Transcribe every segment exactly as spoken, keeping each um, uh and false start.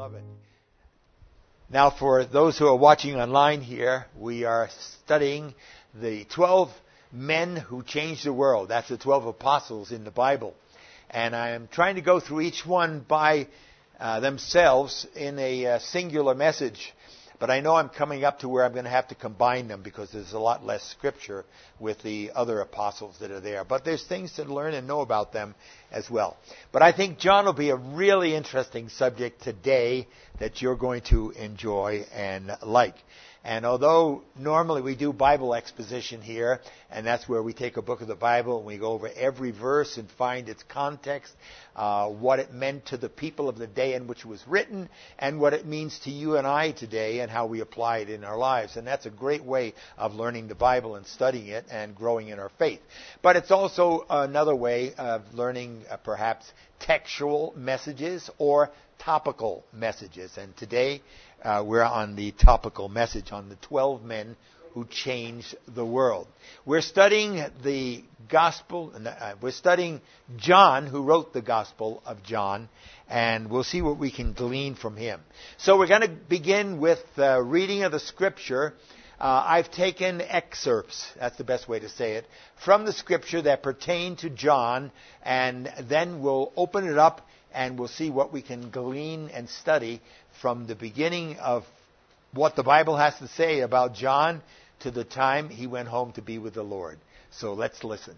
love it. Now, for those who are watching online here, we are studying the twelve men who changed the world. That's the twelve apostles in the Bible. And I am trying to go through each one by uh, themselves in a uh, singular message. But I know I'm coming up to where I'm going to have to combine them because there's a lot less scripture with the other apostles that are there. But there's things to learn and know about them as well. But I think John will be a really interesting subject today that you're going to enjoy and like. And although normally we do Bible exposition here, and that's where we take a book of the Bible and we go over every verse and find its context, uh, what it meant to the people of the day in which it was written, and what it means to you and I today and how we apply it in our lives. And that's a great way of learning the Bible and studying it and growing in our faith. But it's also another way of learning uh, perhaps textual messages or topical messages. And today uh, we're on the topical message on the twelve men who changed the world. We're studying the gospel, uh, we're studying John, who wrote the Gospel of John, and we'll see what we can glean from him. So we're going to begin with uh, reading of the scripture. Uh, I've taken excerpts, that's the best way to say it, from the scripture that pertain to John, and then we'll open it up and we'll see what we can glean and study from the beginning of what the Bible has to say about John to the time he went home to be with the Lord. So let's listen.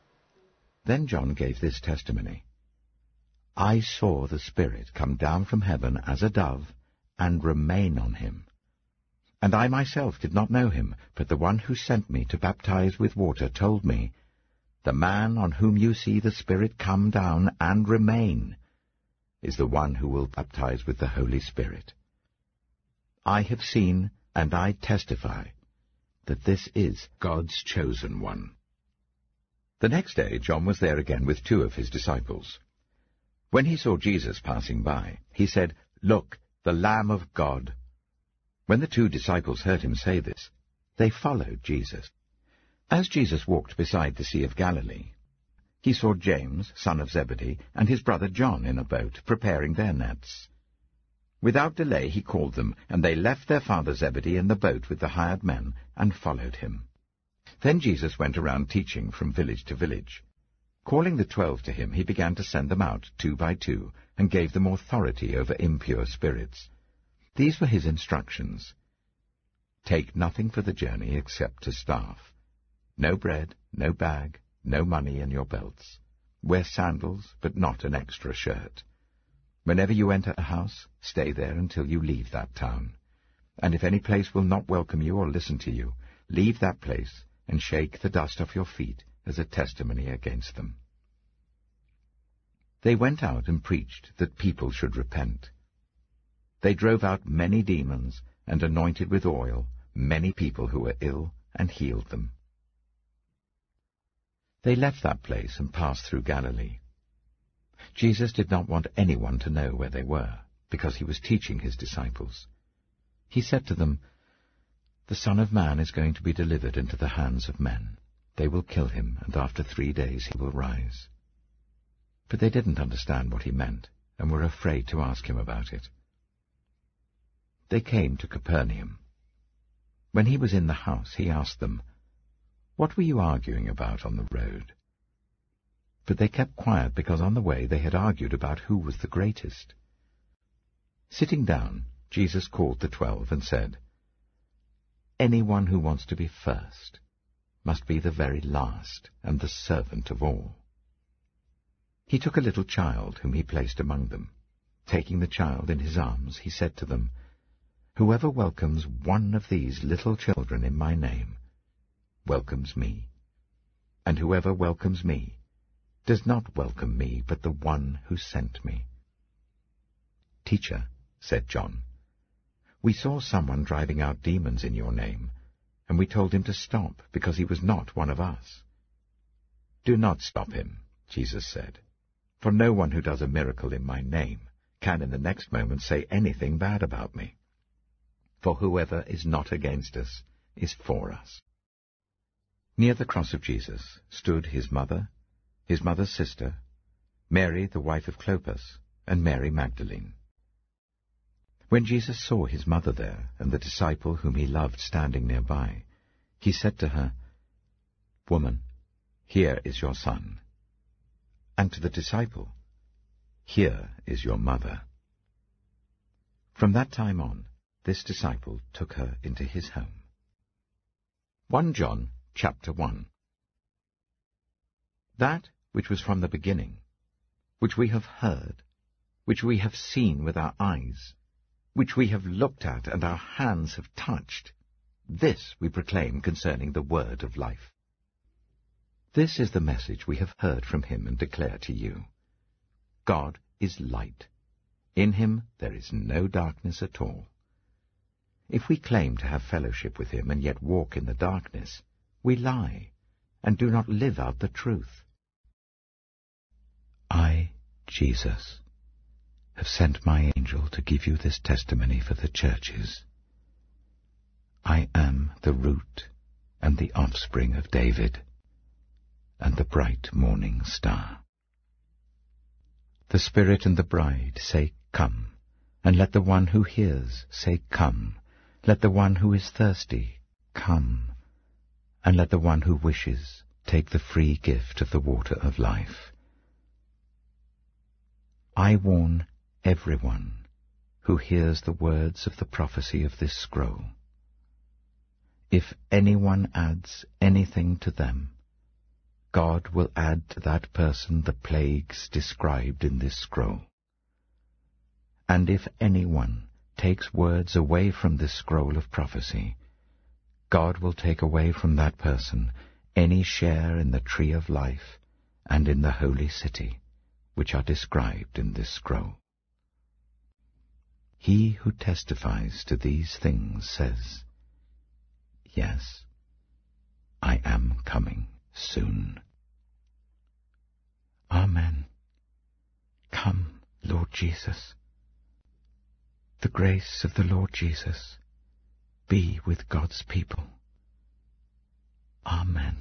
Then John gave this testimony. I saw the Spirit come down from heaven as a dove and remain on him. And I myself did not know him, but the one who sent me to baptize with water told me, the man on whom you see the Spirit come down and remain is the one who will baptize with the Holy Spirit. I have seen and I testify that this is God's chosen one. The next day John was there again with two of his disciples. When he saw Jesus passing by, he said, Look, the Lamb of God. When the two disciples heard him say this, they followed Jesus. As Jesus walked beside the Sea of Galilee, he saw James, son of Zebedee, and his brother John in a boat, preparing their nets. Without delay he called them, and they left their father Zebedee in the boat with the hired men, and followed him. Then Jesus went around teaching from village to village. Calling the twelve to him, he began to send them out, two by two, and gave them authority over impure spirits. These were his instructions. Take nothing for the journey except a staff. No bread, no bag, no money in your belts. Wear sandals, but not an extra shirt. Whenever you enter a house, stay there until you leave that town. And if any place will not welcome you or listen to you, leave that place and shake the dust off your feet as a testimony against them. They went out and preached that people should repent. They drove out many demons and anointed with oil many people who were ill and healed them. They left that place and passed through Galilee. Jesus did not want anyone to know where they were, because he was teaching his disciples. He said to them, The Son of Man is going to be delivered into the hands of men. They will kill him, and after three days he will rise. But they didn't understand what he meant, and were afraid to ask him about it. They came to Capernaum. When he was in the house, he asked them, What were you arguing about on the road? But they kept quiet because on the way they had argued about who was the greatest. Sitting down, Jesus called the twelve and said, Anyone who wants to be first must be the very last and the servant of all. He took a little child whom he placed among them. Taking the child in his arms, he said to them, Whoever welcomes one of these little children in my name welcomes me, and whoever welcomes me does not welcome me, but the one who sent me. Teacher, said John, we saw someone driving out demons in your name, and we told him to stop, because he was not one of us. Do not stop him, Jesus said, for no one who does a miracle in my name can in the next moment say anything bad about me. For whoever is not against us is for us. Near the cross of Jesus stood his mother, his mother's sister, Mary the wife of Clopas, and Mary Magdalene. When Jesus saw his mother there, and the disciple whom he loved standing nearby, he said to her, "Woman, here is your son." And to the disciple, "Here is your mother." From that time on, this disciple took her into his home. First John chapter one. That which was from the beginning, which we have heard, which we have seen with our eyes, which we have looked at and our hands have touched, this we proclaim concerning the word of life. This is the message we have heard from him and declare to you. God is light. In him there is no darkness at all. If we claim to have fellowship with him and yet walk in the darkness, we lie and do not live out the truth. I, Jesus, have sent my angel to give you this testimony for the churches. I am the root and the offspring of David, and the bright morning star. The Spirit and the bride say, "Come," and let the one who hears say, "Come." Let the one who is thirsty come, and let the one who wishes take the free gift of the water of life. I warn everyone who hears the words of the prophecy of this scroll. If anyone adds anything to them, God will add to that person the plagues described in this scroll. And if anyone takes words away from this scroll of prophecy, God will take away from that person any share in the tree of life and in the holy city, which are described in this scroll. He who testifies to these things says, "Yes, I am coming soon." Amen. Come, Lord Jesus. The grace of the Lord Jesus be with God's people. Amen.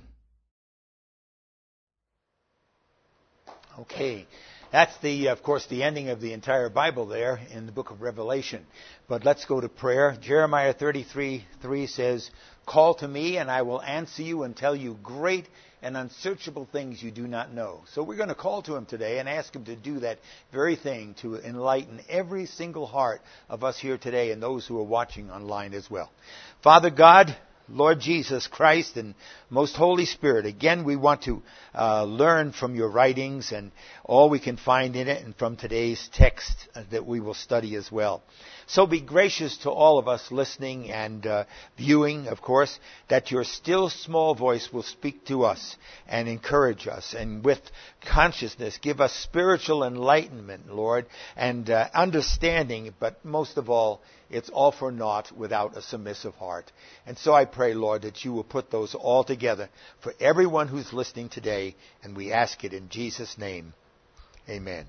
Okay, that's the, of course, the ending of the entire Bible there in the book of Revelation. But let's go to prayer. Jeremiah thirty-three three says, "Call to me, and I will answer you and tell you great and unsearchable things you do not know." So we're going to call to him today and ask him to do that very thing, to enlighten every single heart of us here today and those who are watching online as well. Father God, Lord Jesus Christ, and most Holy Spirit, again we want to uh, learn from your writings and all we can find in it, and from today's text that we will study as well. So be gracious to all of us listening and uh, viewing, of course, that your still small voice will speak to us and encourage us, and with consciousness give us spiritual enlightenment, Lord, and uh, understanding, but most of all, it's all for naught without a submissive heart. And so I pray, Lord, that you will put those all together for everyone who's listening today, and we ask it in Jesus' name. Amen.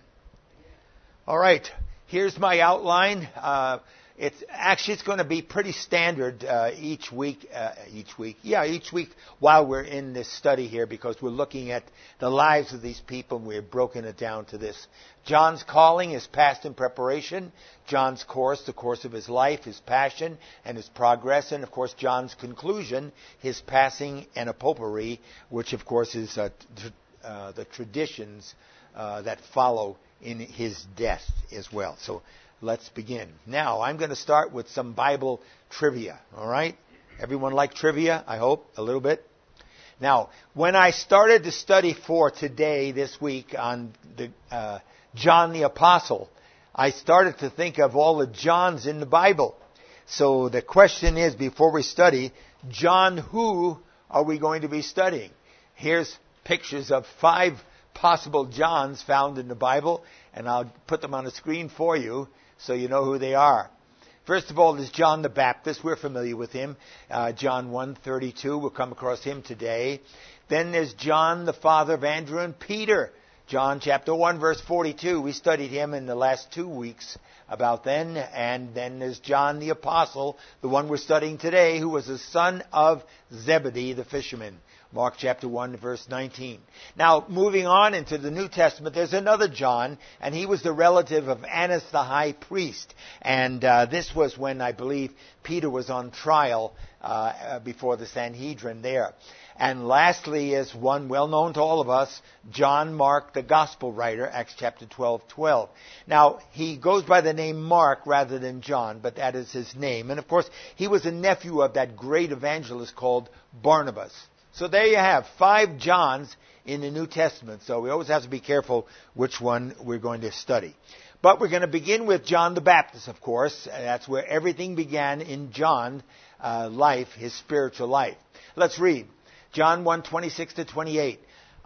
All right, here's my outline. Uh, it's actually it's going to be pretty standard uh, each week. Uh, each week, yeah, each week while we're in this study here, because we're looking at the lives of these people, and we've broken it down to this. John's calling is past in preparation. John's course, the course of his life, his passion and his progress, and of course John's conclusion, his passing and a potpourri, which of course is uh, t- uh, the traditions uh, that follow in his death as well. So let's begin. Now, I'm going to start with some Bible trivia, all right? Everyone like trivia, I hope, a little bit? Now, when I started to study for today, this week, on the uh, John the Apostle, I started to think of all the Johns in the Bible. So the question is, before we study, John who are we going to be studying? Here's pictures of five possible Johns found in the Bible, and I'll put them on the screen for you so you know who they are. First of all, there's John the Baptist. We're familiar with him. Uh, John one thirty-two, we'll come across him today. Then there's John, the father of Andrew and Peter. John chapter one, verse forty-two. We studied him in the last two weeks about then. And then there's John the Apostle, the one we're studying today, who was the son of Zebedee, the fisherman. Mark chapter one, verse nineteen. Now, moving on into the New Testament, there's another John, and he was the relative of Annas the high priest. And uh, this was when, I believe, Peter was on trial uh, before the Sanhedrin there. And lastly is one well known to all of us, John Mark, the gospel writer, Acts chapter twelve, twelve. Now, he goes by the name Mark rather than John, but that is his name. And of course, he was a nephew of that great evangelist called Barnabas. So there you have five Johns in the New Testament. So we always have to be careful which one we're going to study. But we're going to begin with John the Baptist, of course. That's where everything began in John's uh, life, his spiritual life. Let's read. John one, twenty-six to twenty-eight.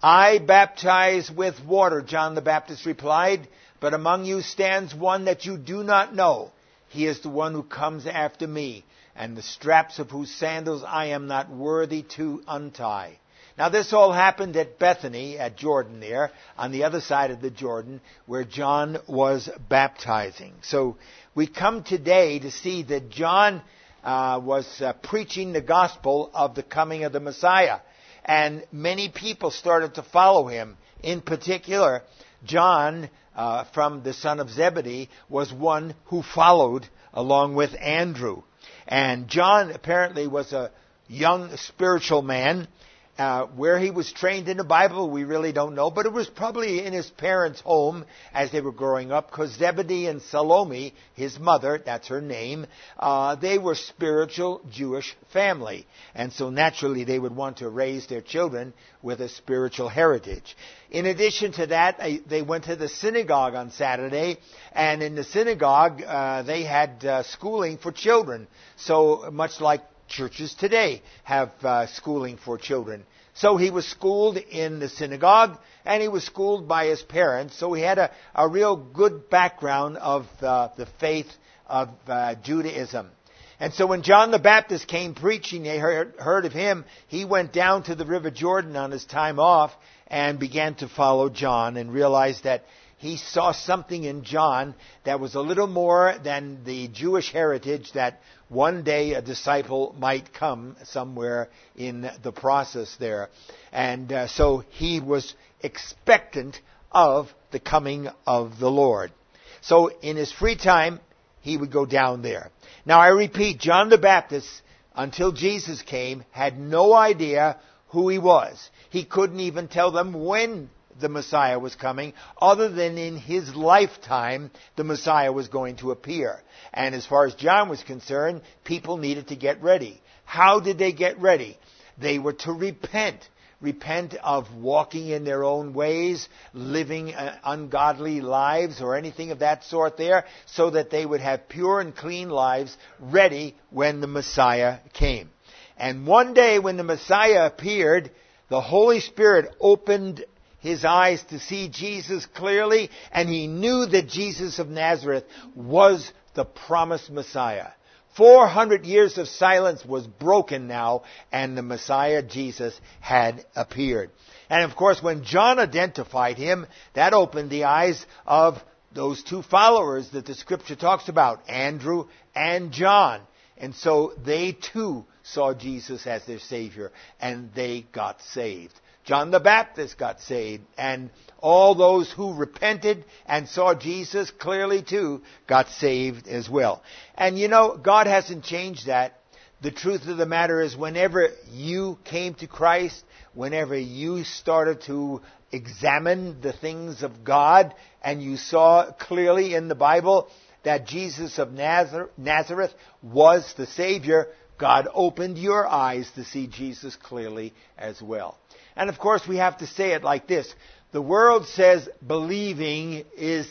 I baptize with water, John the Baptist replied, but among you stands one that you do not know. He is the one who comes after me, and the straps of whose sandals I am not worthy to untie. Now this all happened at Bethany, at Jordan there, on the other side of the Jordan, where John was baptizing. So we come today to see that John Uh, was uh, preaching the gospel of the coming of the Messiah. And many people started to follow him. In particular, John, uh, from the son of Zebedee, was one who followed along with Andrew. And John apparently was a young spiritual man. Uh, where he was trained in the Bible, we really don't know, but it was probably in his parents' home as they were growing up, because Zebedee and Salome, his mother, that's her name, uh, they were spiritual Jewish family. And so naturally they would want to raise their children with a spiritual heritage. In addition to that, they went to the synagogue on Saturday, and in the synagogue uh, they had uh, schooling for children. So much like churches today have uh, schooling for children. So he was schooled in the synagogue, and he was schooled by his parents. So he had a, a real good background of uh, the faith of uh, Judaism. And so when John the Baptist came preaching, they heard, heard of him. He went down to the River Jordan on his time off and began to follow John, and realized that he saw something in John that was a little more than the Jewish heritage, that one day a disciple might come somewhere in the process there. And uh, so he was expectant of the coming of the Lord. So in his free time, he would go down there. Now I repeat, John the Baptist, until Jesus came, had no idea who he was. He couldn't even tell them when the Messiah was coming, other than in his lifetime the Messiah was going to appear. And as far as John was concerned, people needed to get ready. How did they get ready? They were to repent. Repent of walking in their own ways, living uh, ungodly lives or anything of that sort there, so that they would have pure and clean lives ready when the Messiah came. And one day when the Messiah appeared, the Holy Spirit opened his eyes to see Jesus clearly, and he knew that Jesus of Nazareth was the promised Messiah. Four hundred years of silence was broken now, and the Messiah, Jesus, had appeared. And of course, when John identified him, that opened the eyes of those two followers that the Scripture talks about, Andrew and John. And so they too saw Jesus as their Savior, and they got saved. John the Baptist got saved, and all those who repented and saw Jesus clearly too got saved as well. And you know, God hasn't changed that. The truth of the matter is, whenever you came to Christ, whenever you started to examine the things of God, and you saw clearly in the Bible that Jesus of Nazareth was the Savior, God opened your eyes to see Jesus clearly as well. And of course, we have to say it like this. The world says believing is,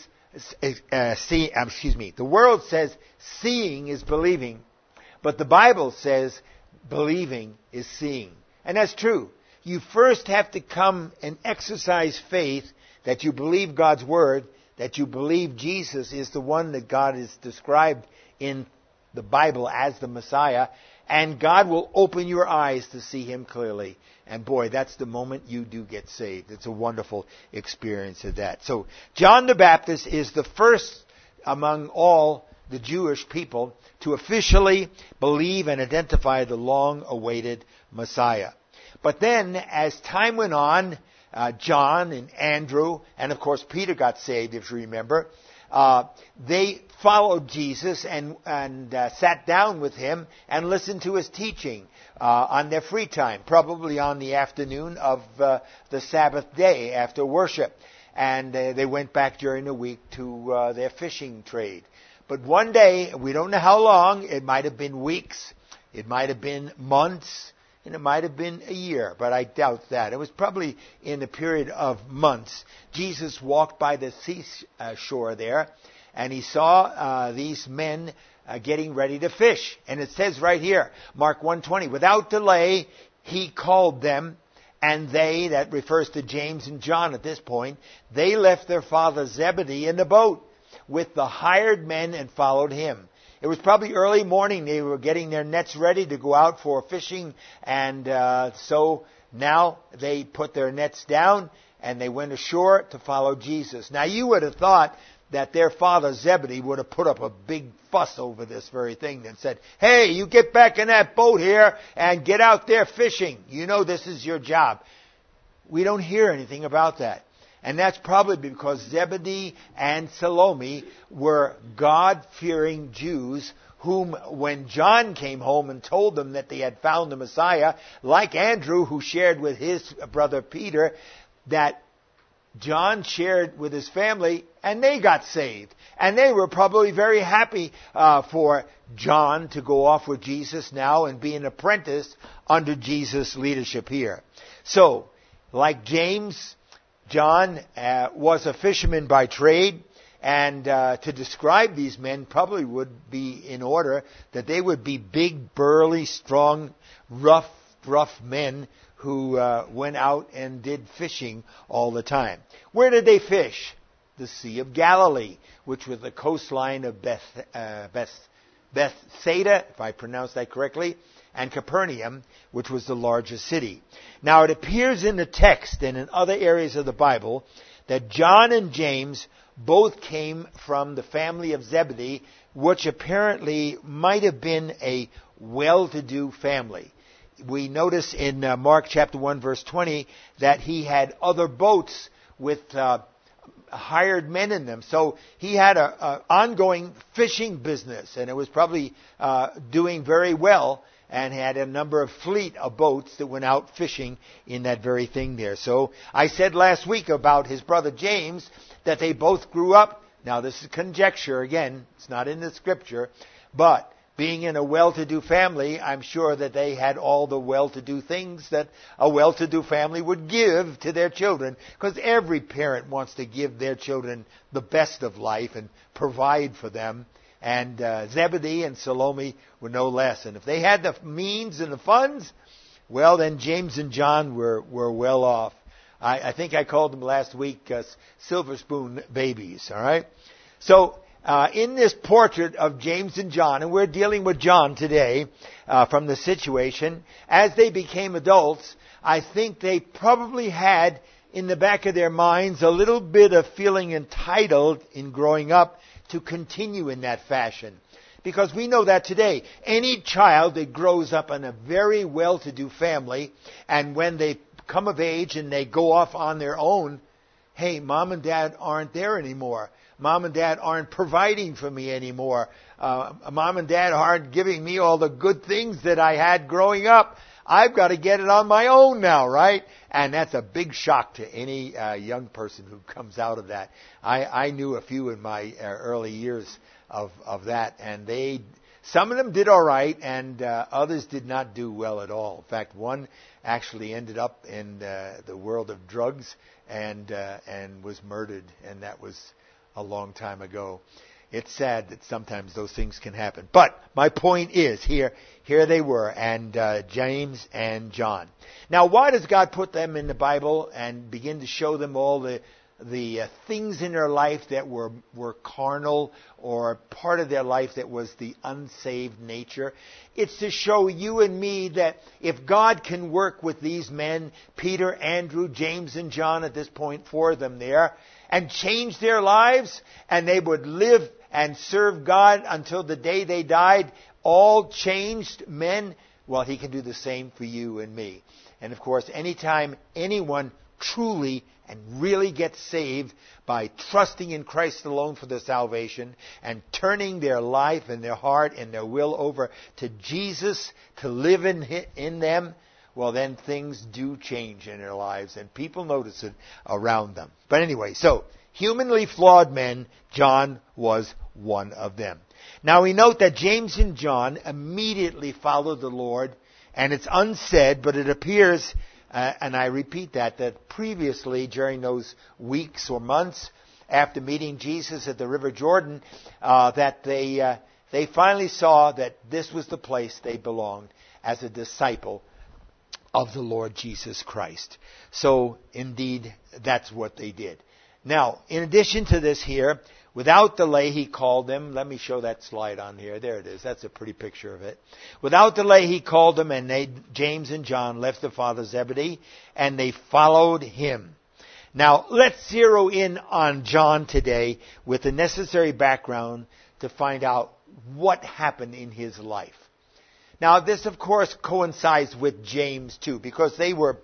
uh, see, uh, excuse me, the world says seeing is believing. But the Bible says believing is seeing. And that's true. You first have to come and exercise faith that you believe God's Word, that you believe Jesus is the one that God has described in the Bible as the Messiah, and God will open your eyes to see Him clearly. And boy, that's the moment you do get saved. It's a wonderful experience of that. So John the Baptist is the first among all the Jewish people to officially believe and identify the long-awaited Messiah. But then, as time went on, uh, John and Andrew, and of course Peter got saved, if you remember, uh, they followed Jesus and, and uh, sat down with him and listened to his teaching uh, on their free time, probably on the afternoon of uh, the Sabbath day after worship. And uh, they went back during the week to uh, their fishing trade. But one day, we don't know how long, it might have been weeks, it might have been months, and it might have been a year, but I doubt that. It was probably in the period of months. Jesus walked by the seashore there, and he saw uh, these men uh, getting ready to fish. And it says right here, Mark one twenty, without delay, he called them, and they, that refers to James and John at this point, they left their father Zebedee in the boat with the hired men and followed him. It was probably early morning. They were getting their nets ready to go out for fishing. And uh, so now they put their nets down and they went ashore to follow Jesus. Now you would have thought that their father Zebedee would have put up a big fuss over this very thing and said, hey, you get back in that boat here and get out there fishing. You know this is your job. We don't hear anything about that. And that's probably because Zebedee and Salome were God-fearing Jews whom, when John came home and told them that they had found the Messiah, like Andrew, who shared with his brother Peter, that John shared with his family, and they got saved. And they were probably very happy uh, for John to go off with Jesus now and be an apprentice under Jesus' leadership here. So, like James, John uh, was a fisherman by trade, and uh, to describe these men probably would be in order that they would be big, burly, strong, rough, rough men who uh, went out and did fishing all the time. Where did they fish? The Sea of Galilee, which was the coastline of Beth, uh, Beth, Bethsaida, if I pronounce that correctly, and Capernaum, which was the largest city. Now it appears in the text and in other areas of the Bible that John and James both came from the family of Zebedee, which apparently might have been a well-to-do family. We notice in uh, Mark chapter one verse twenty that he had other boats with uh, hired men in them. So he had an ongoing fishing business, and it was probably uh, doing very well, and had a number of fleet of boats that went out fishing in that very thing there. So I said last week about his brother James that they both grew up. Now this is conjecture again, it's not in the scripture, but being in a well-to-do family, I'm sure that they had all the well-to-do things that a well-to-do family would give to their children, because every parent wants to give their children the best of life and provide for them. And uh, Zebedee and Salome were no less. And if they had the means and the funds, well, then James and John were, were well off. I, I think I called them last week uh, silver spoon babies, all right? So uh, in this portrait of James and John, and we're dealing with John today uh, from the situation, as they became adults, I think they probably had in the back of their minds a little bit of feeling entitled in growing up to continue in that fashion. Because we know that today, any child that grows up in a very well-to-do family, and when they come of age and they go off on their own, hey, mom and dad aren't there anymore. Mom and dad aren't providing for me anymore. Uh, mom and dad aren't giving me all the good things that I had growing up. I've got to get it on my own now, right? And that's a big shock to any uh, young person who comes out of that. I, I knew a few in my uh, early years of, of that, and they, some of them did all right, and uh, others did not do well at all. In fact, one actually ended up in uh, the world of drugs and uh, and was murdered, and that was a long time ago. It's sad that sometimes those things can happen. But my point is, here here they were, and uh, James and John. Now, why does God put them in the Bible and begin to show them all the the uh, things in their life that were were carnal, or part of their life that was the unsaved nature? It's to show you and me that if God can work with these men, Peter, Andrew, James, and John at this point, four of them there, and change their lives, and they would live and serve God until the day they died, all changed men, well, He can do the same for you and me. And of course, anytime anyone truly and really gets saved by trusting in Christ alone for their salvation and turning their life and their heart and their will over to Jesus to live in, in them, well, then things do change in their lives and people notice it around them. But anyway, so humanly flawed men, John was one of them. Now we note that James and John immediately followed the Lord, and it's unsaid, but it appears, uh, and I repeat that, that previously during those weeks or months after meeting Jesus at the River Jordan, uh, that they uh, they finally saw that this was the place they belonged as a disciple of the Lord Jesus Christ. So indeed, that's what they did. Now, in addition to this here, without delay, he called them. Let me show that slide on here. There it is. That's a pretty picture of it. Without delay, he called them, and they, James and John left their father Zebedee, and they followed him. Now, let's zero in on John today with the necessary background to find out what happened in his life. Now, this, of course, coincides with James, too, because they were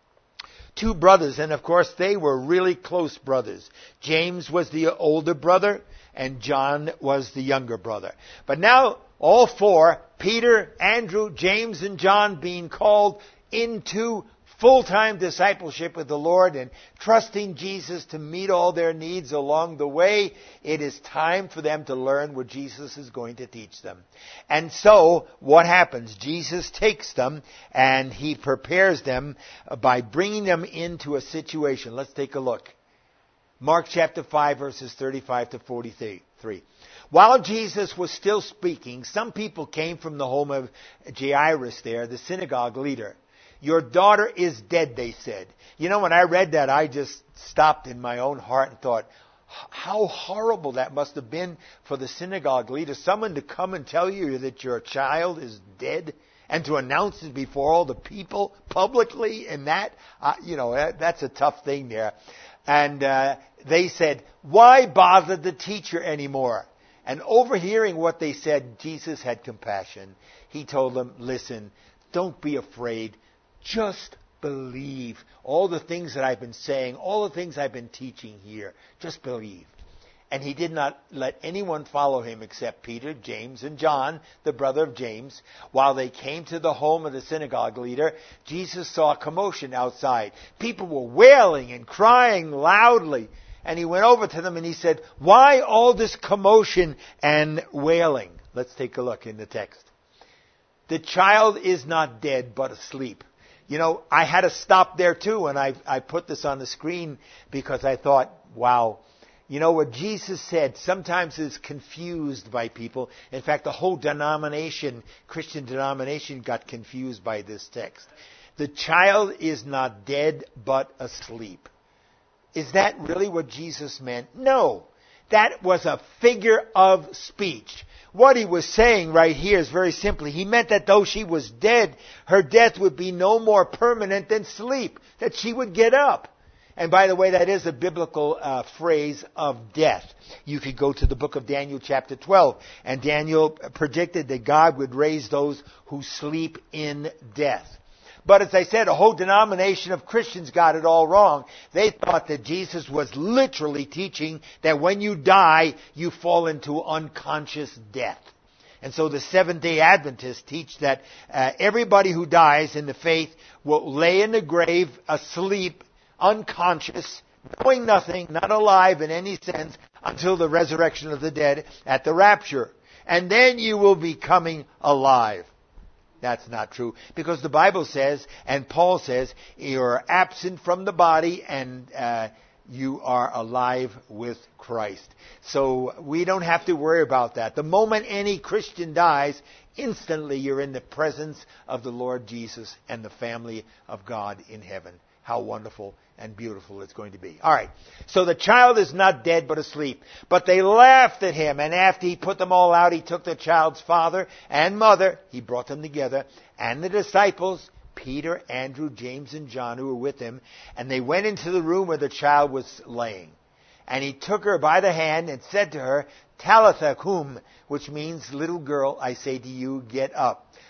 two brothers, and of course they were really close brothers. James was the older brother, and John was the younger brother. But now, all four, Peter, Andrew, James, and John, being called into full-time discipleship with the Lord and trusting Jesus to meet all their needs along the way, it is time for them to learn what Jesus is going to teach them. And so, what happens? Jesus takes them and he prepares them by bringing them into a situation. Let's take a look. Mark chapter five, verses thirty-five to forty-three. While Jesus was still speaking, some people came from the home of Jairus there, the synagogue leader. Your daughter is dead, they said. You know, when I read that, I just stopped in my own heart and thought, how horrible that must have been for the synagogue leader. Someone to come and tell you that your child is dead and to announce it before all the people publicly, and that, uh, you know, that, that's a tough thing there. And uh, they said, why bother the teacher anymore? And overhearing what they said, Jesus had compassion. He told them, listen, don't be afraid. Just believe all the things that I've been saying, all the things I've been teaching here. Just believe. And he did not let anyone follow him except Peter, James, and John, the brother of James. While they came to the home of the synagogue leader, Jesus saw a commotion outside. People were wailing and crying loudly. And he went over to them and he said, why all this commotion and wailing? Let's take a look in the text. The child is not dead, but asleep. You know, I had to stop there too, and I, I put this on the screen because I thought, wow, you know, what Jesus said sometimes is confused by people. In fact, the whole denomination, Christian denomination, got confused by this text. The child is not dead, but asleep. Is that really what Jesus meant? No. That was a figure of speech. What he was saying right here is very simply, he meant that though she was dead, her death would be no more permanent than sleep, that she would get up. And by the way, that is a biblical uh, phrase of death. You could go to the book of Daniel chapter twelve, and Daniel predicted that God would raise those who sleep in death. But as I said, a whole denomination of Christians got it all wrong. They thought that Jesus was literally teaching that when you die, you fall into unconscious death. And so the Seventh-day Adventists teach that uh, everybody who dies in the faith will lay in the grave asleep, unconscious, knowing nothing, not alive in any sense, until the resurrection of the dead at the rapture. And then you will be coming alive. That's not true, because the Bible says, and Paul says, you're absent from the body and uh, you are alive with Christ. So we don't have to worry about that. The moment any Christian dies, instantly you're in the presence of the Lord Jesus and the family of God in heaven. How wonderful and beautiful it's going to be. All right. So the child is not dead but asleep. But they laughed at him. And after he put them all out, he took the child's father and mother. He brought them together. And the disciples, Peter, Andrew, James, and John, who were with him. And they went into the room where the child was laying. And he took her by the hand and said to her, Talitha cum, which means, little girl, I say to you, get up.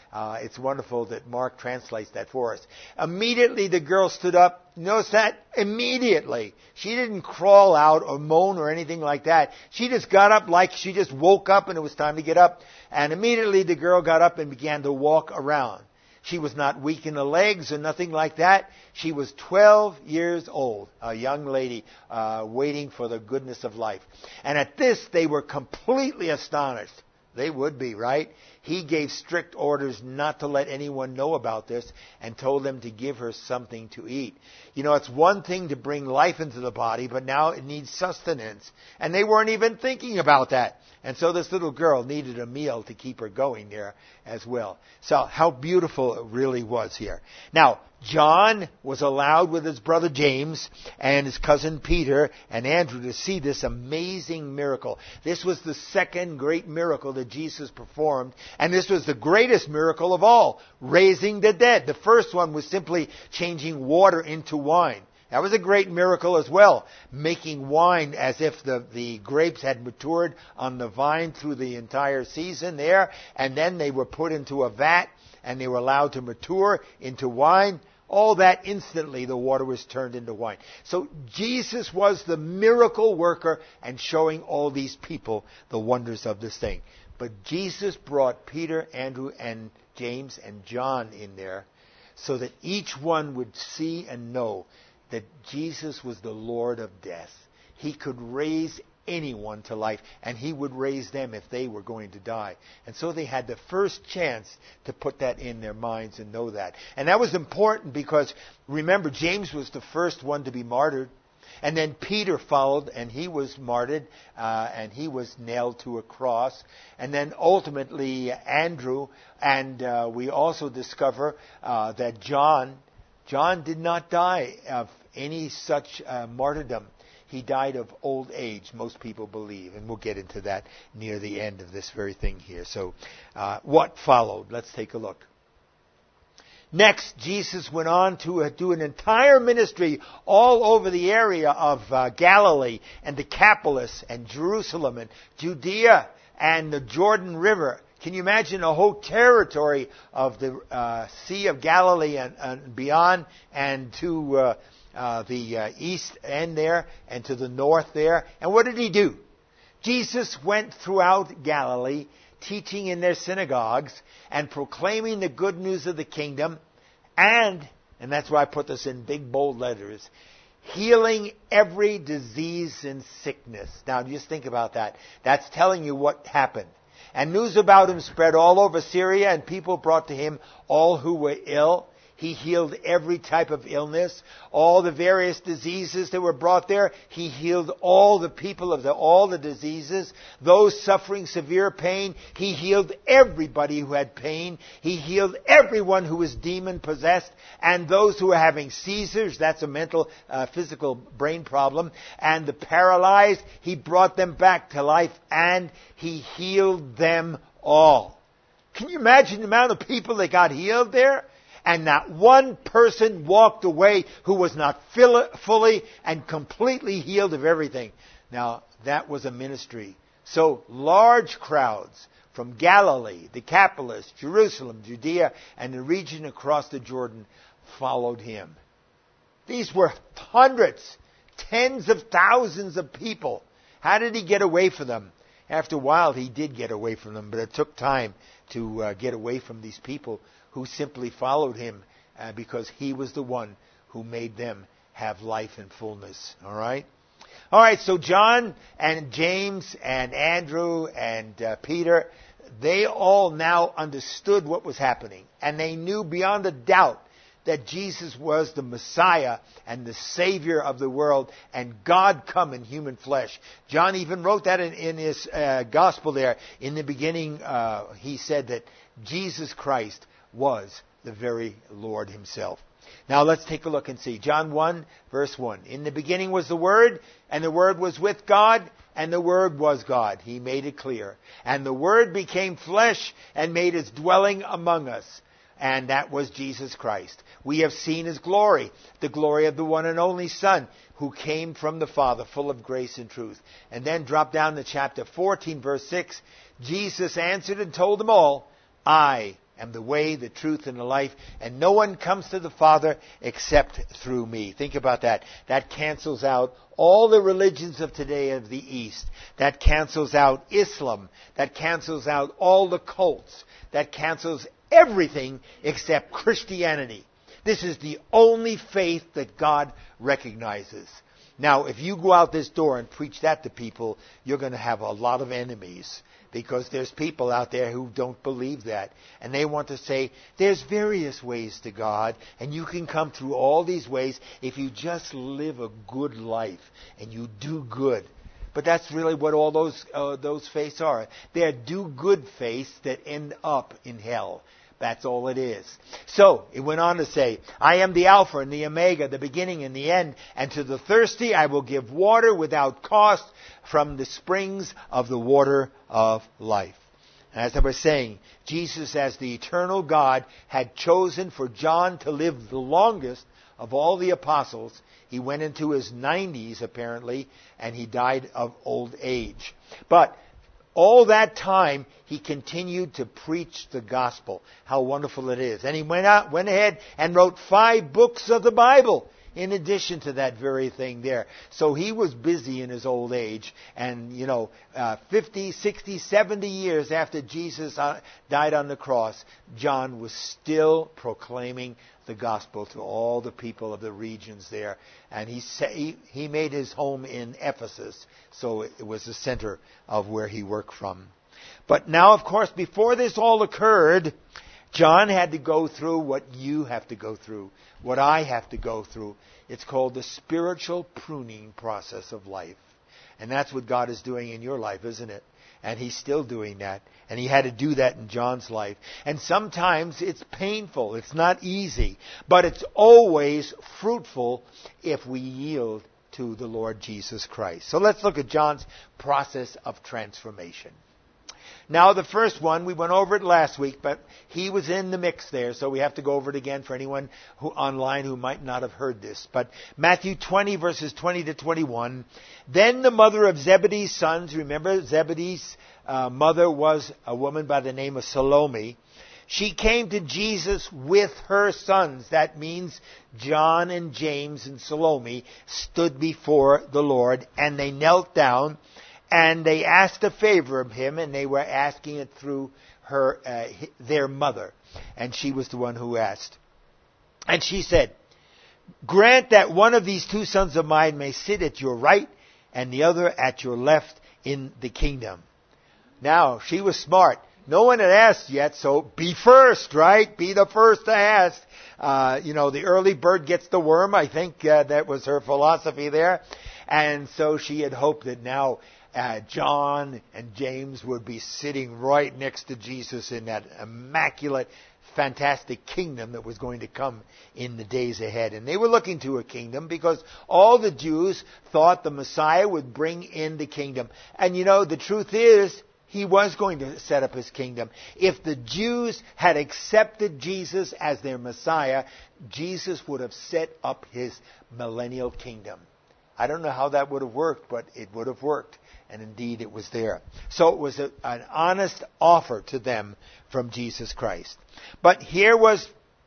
Uh, it's wonderful that Mark translates that for us. Immediately the girl stood up. Notice that? Immediately. She didn't crawl out or moan or anything like that. She just got up like she just woke up and it was time to get up. And immediately the girl got up and began to walk around. She was not weak in the legs or nothing like that. She was twelve years old, a young lady uh, waiting for the goodness of life. And at this, they were completely astonished. They would be, right? He gave strict orders not to let anyone know about this and told them to give her something to eat. You know, it's one thing to bring life into the body, but now it needs sustenance. And they weren't even thinking about that. And so this little girl needed a meal to keep her going there as well. So how beautiful it really was here. Now, John was allowed with his brother James and his cousin Peter and Andrew to see this amazing miracle. This was the second great miracle that Jesus performed, and this was the greatest miracle of all, raising the dead. The first one was simply changing water into wine. That was a great miracle as well, making wine as if the, the grapes had matured on the vine through the entire season there, and then they were put into a vat, and they were allowed to mature into wine. All that instantly the water was turned into wine. So Jesus was the miracle worker and showing all these people the wonders of this thing. But Jesus brought Peter, Andrew, and James, and John in there so that each one would see and know that Jesus was the Lord of death. He could raise anyone to life, and he would raise them if they were going to die. And so they had the first chance to put that in their minds and know that. And that was important because, remember, James was the first one to be martyred. And then Peter followed, and he was martyred, uh, and he was nailed to a cross. And then ultimately Andrew, and uh, we also discover uh, that John, John did not die of any such uh, martyrdom. He died of old age, most people believe, and we'll get into that near the end of this very thing here. So uh, what followed? Let's take a look. Next, Jesus went on to uh, do an entire ministry all over the area of uh, Galilee and Decapolis and Jerusalem and Judea and the Jordan River. Can you imagine a whole territory of the uh, Sea of Galilee and, and beyond, and to uh, uh, the uh, east end there and to the north there? And what did he do? Jesus went throughout Galilee, teaching in their synagogues and proclaiming the good news of the kingdom, and, and that's why I put this in big bold letters, healing every disease and sickness. Now just think about that. That's telling you what happened. And news about him spread all over Syria, and people brought to him all who were ill. He healed every type of illness, all the various diseases that were brought there. He healed all the people of the, all the diseases, those suffering severe pain. He healed everybody who had pain. He healed everyone who was demon possessed, and those who were having seizures. That's a mental, uh, physical brain problem. And the paralyzed, he brought them back to life, and he healed them all. Can you imagine the amount of people that got healed there? And not one person walked away who was not fully and completely healed of everything. Now, that was a ministry. So, large crowds from Galilee, Decapolis, Jerusalem, Judea, and the region across the Jordan followed him. These were hundreds, tens of thousands of people. How did he get away from them? After a while, he did get away from them, but it took time to uh, get away from these people who simply followed him uh, because he was the one who made them have life and fullness. All right? All right, so John and James and Andrew and uh, Peter, they all now understood what was happening. And they knew beyond a doubt that Jesus was the Messiah and the Savior of the world, and God come in human flesh. John even wrote that in, in his uh, gospel there. In the beginning, uh, he said that Jesus Christ was the very Lord himself. Now let's take a look and see. John one, verse one. In the beginning was the Word, and the Word was with God, and the Word was God. He made it clear. And the Word became flesh and made his dwelling among us. And that was Jesus Christ. We have seen his glory, the glory of the one and only Son, who came from the Father, full of grace and truth. And then drop down to chapter fourteen, verse six. Jesus answered and told them all, I am the way, the truth, and the life, and no one comes to the Father except through me. Think about that. That cancels out all the religions of today of the East. That cancels out Islam. That cancels out all the cults. That cancels everything except Christianity. This is the only faith that God recognizes. Now, if you go out this door and preach that to people, you're going to have a lot of enemies, because there's people out there who don't believe that. And they want to say, there's various ways to God, and you can come through all these ways if you just live a good life and you do good. But that's really what all those uh, those faiths are. They're do-good faiths that end up in hell. That's all it is. So, it went on to say, I am the Alpha and the Omega, the beginning and the end, and to the thirsty I will give water without cost from the springs of the water of life. And as I was saying, Jesus, as the eternal God, had chosen for John to live the longest of all the apostles. He went into his nineties, apparently, and he died of old age. But all that time, he continued to preach the gospel. How wonderful it is. And he went out, went ahead and wrote five books of the Bible in addition to that very thing there. So he was busy in his old age. And, you know, uh, fifty, sixty, seventy years after Jesus uh, died on the cross, John was still proclaiming the gospel to all the people of the regions there. And he, he, he made his home in Ephesus. So it was the center of where he worked from. But now, of course, before this all occurred, John had to go through what you have to go through, what I have to go through. It's called the spiritual pruning process of life. And that's what God is doing in your life, isn't it? And He's still doing that. And He had to do that in John's life. And sometimes it's painful. It's not easy. But it's always fruitful if we yield to the Lord Jesus Christ. So let's look at John's process of transformation. Now, the first one, we went over it last week, but he was in the mix there, so we have to go over it again for anyone who online who might not have heard this. But Matthew twenty, verses twenty to twenty-one, then the mother of Zebedee's sons, remember Zebedee's uh, mother was a woman by the name of Salome. She came to Jesus with her sons. That means John and James and Salome stood before the Lord, and they knelt down. And they asked a favor of him, and they were asking it through her, uh, their mother. And she was the one who asked. And she said, grant that one of these two sons of mine may sit at your right and the other at your left in the kingdom. Now, she was smart. No one had asked yet, so be first, right? Be the first to ask. Uh, you know, the early bird gets the worm. I think uh, that was her philosophy there. And so she had hoped that now Uh, John and James would be sitting right next to Jesus in that immaculate, fantastic kingdom that was going to come in the days ahead. And they were looking to a kingdom because all the Jews thought the Messiah would bring in the kingdom. And you know, the truth is, he was going to set up his kingdom. If the Jews had accepted Jesus as their Messiah, Jesus would have set up his millennial kingdom. I don't know how that would have worked, but it would have worked. And indeed, it was there. So it was a, an honest offer to them from Jesus Christ. But here was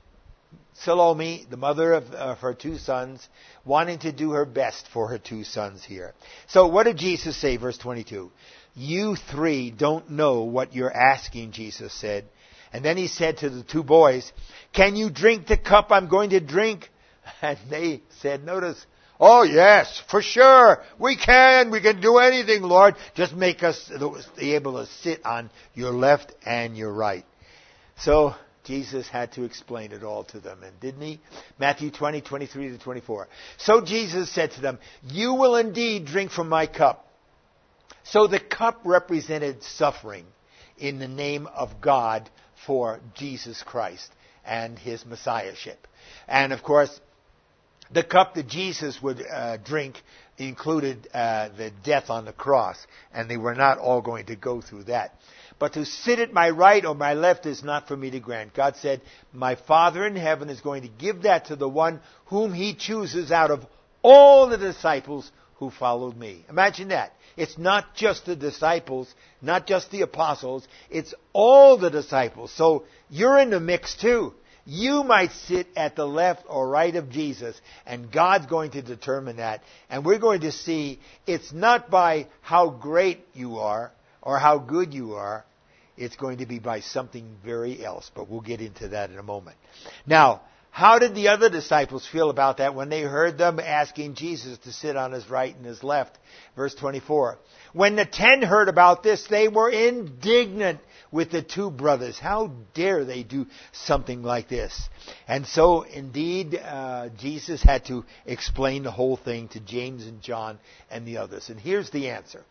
Salome, the mother of, of her two sons, wanting to do her best for her two sons here. So what did Jesus say, verse twenty-two? You three don't know what you're asking, Jesus said. And then he said to the two boys, can you drink the cup I'm going to drink? And they said, notice, oh, yes, for sure. We can. We can do anything, Lord. Just make us be able to sit on your left and your right. So Jesus had to explain it all to them, and didn't he? Matthew twenty, twenty-three to twenty-four. So Jesus said to them, you will indeed drink from my cup. So the cup represented suffering in the name of God for Jesus Christ and his messiahship. And of course, the cup that Jesus would uh, drink included uh, the death on the cross, and they were not all going to go through that. But to sit at my right or my left is not for me to grant. God said, my Father in heaven is going to give that to the one whom he chooses out of all the disciples who followed me. Imagine that. It's not just the disciples, not just the apostles, it's all the disciples. So you're in the mix too. You might sit at the left or right of Jesus, and God's going to determine that. And we're going to see it's not by how great you are or how good you are. It's going to be by something very else. But we'll get into that in a moment. Now, how did the other disciples feel about that when they heard them asking Jesus to sit on his right and his left? Verse twenty-four. When the ten heard about this, they were indignant with the two brothers. How dare they do something like this? And so, indeed, uh, Jesus had to explain the whole thing to James and John and the others. And here's the answer.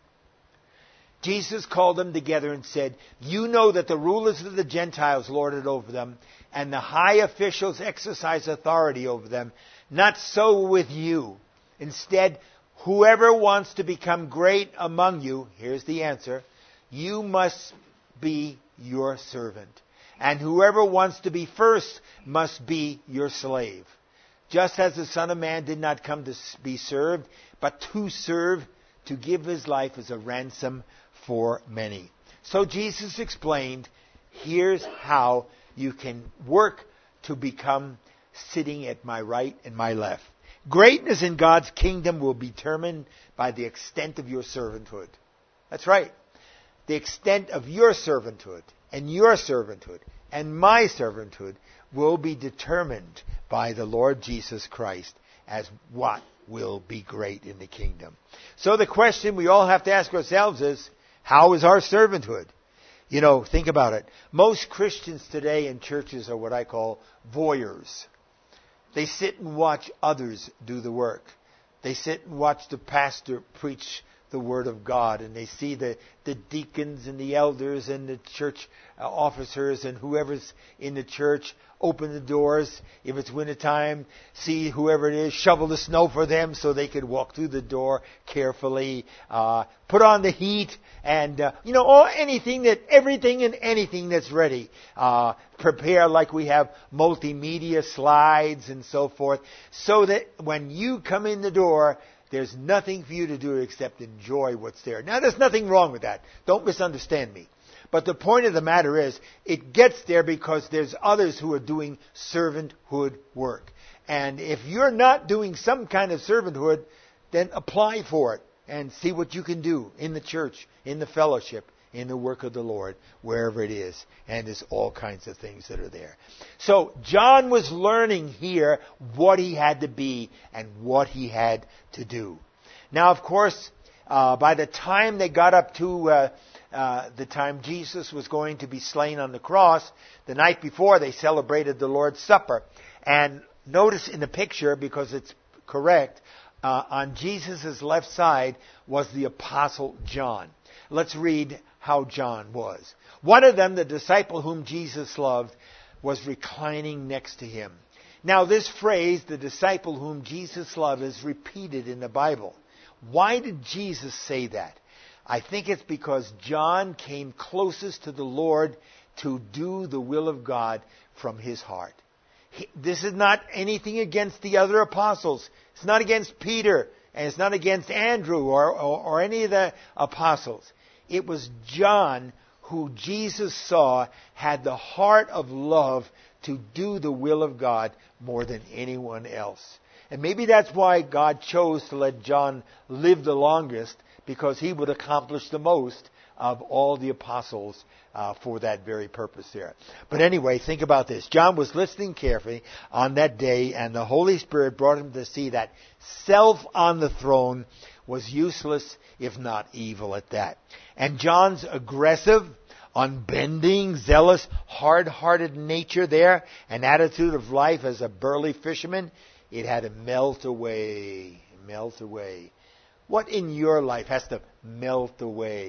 Jesus called them together and said, "You know that the rulers of the Gentiles lord it over them, and the high officials exercise authority over them. Not so with you. Instead, whoever wants to become great among you," here's the answer, "you must be your servant. And whoever wants to be first must be your slave. Just as the Son of Man did not come to be served, but to serve, to give his life as a ransom for many." So Jesus explained, here's how you can work to become sitting at my right and my left. Greatness in God's kingdom will be determined by the extent of your servanthood. That's right. The extent of your servanthood and your servanthood and my servanthood will be determined by the Lord Jesus Christ as what will be great in the kingdom. So the question we all have to ask ourselves is, how is our servanthood? You know, think about it. Most Christians today in churches are what I call voyeurs. They sit and watch others do the work. They sit and watch the pastor preach the Word of God, and they see the, the deacons and the elders and the church uh, officers and whoever's in the church open the doors. If it's wintertime, see whoever it is, shovel the snow for them so they can walk through the door carefully, uh, put on the heat, and, uh, you know, all, anything that, everything and anything that's ready. Uh, prepare like we have multimedia slides and so forth, so that when you come in the door, there's nothing for you to do except enjoy what's there. Now, there's nothing wrong with that. Don't misunderstand me. But the point of the matter is, it gets there because there's others who are doing servanthood work. And if you're not doing some kind of servanthood, then apply for it and see what you can do in the church, in the fellowship, in the work of the Lord, wherever it is. And there's all kinds of things that are there. So John was learning here what he had to be and what he had to do. Now, of course, uh, by the time they got up to uh, uh, the time Jesus was going to be slain on the cross, the night before they celebrated the Lord's Supper. And notice in the picture, because it's correct, uh, on Jesus' left side was the Apostle John. Let's read how John was. One of them, the disciple whom Jesus loved, was reclining next to him. Now, this phrase, the disciple whom Jesus loved, is repeated in the Bible. Why did Jesus say that? I think it's because John came closest to the Lord to do the will of God from his heart. He, this is not anything against the other apostles. It's not against Peter, and it's not against Andrew or, or, or any of the apostles. It was John who Jesus saw had the heart of love to do the will of God more than anyone else. And maybe that's why God chose to let John live the longest, because he would accomplish the most of all the apostles uh, for that very purpose there. But anyway, think about this. John was listening carefully on that day, and the Holy Spirit brought him to see that self on the throne was useless, if not evil at that. And John's aggressive, unbending, zealous, hard-hearted nature there, an attitude of life as a burly fisherman, it had to melt away, melt away. What in your life has to melt away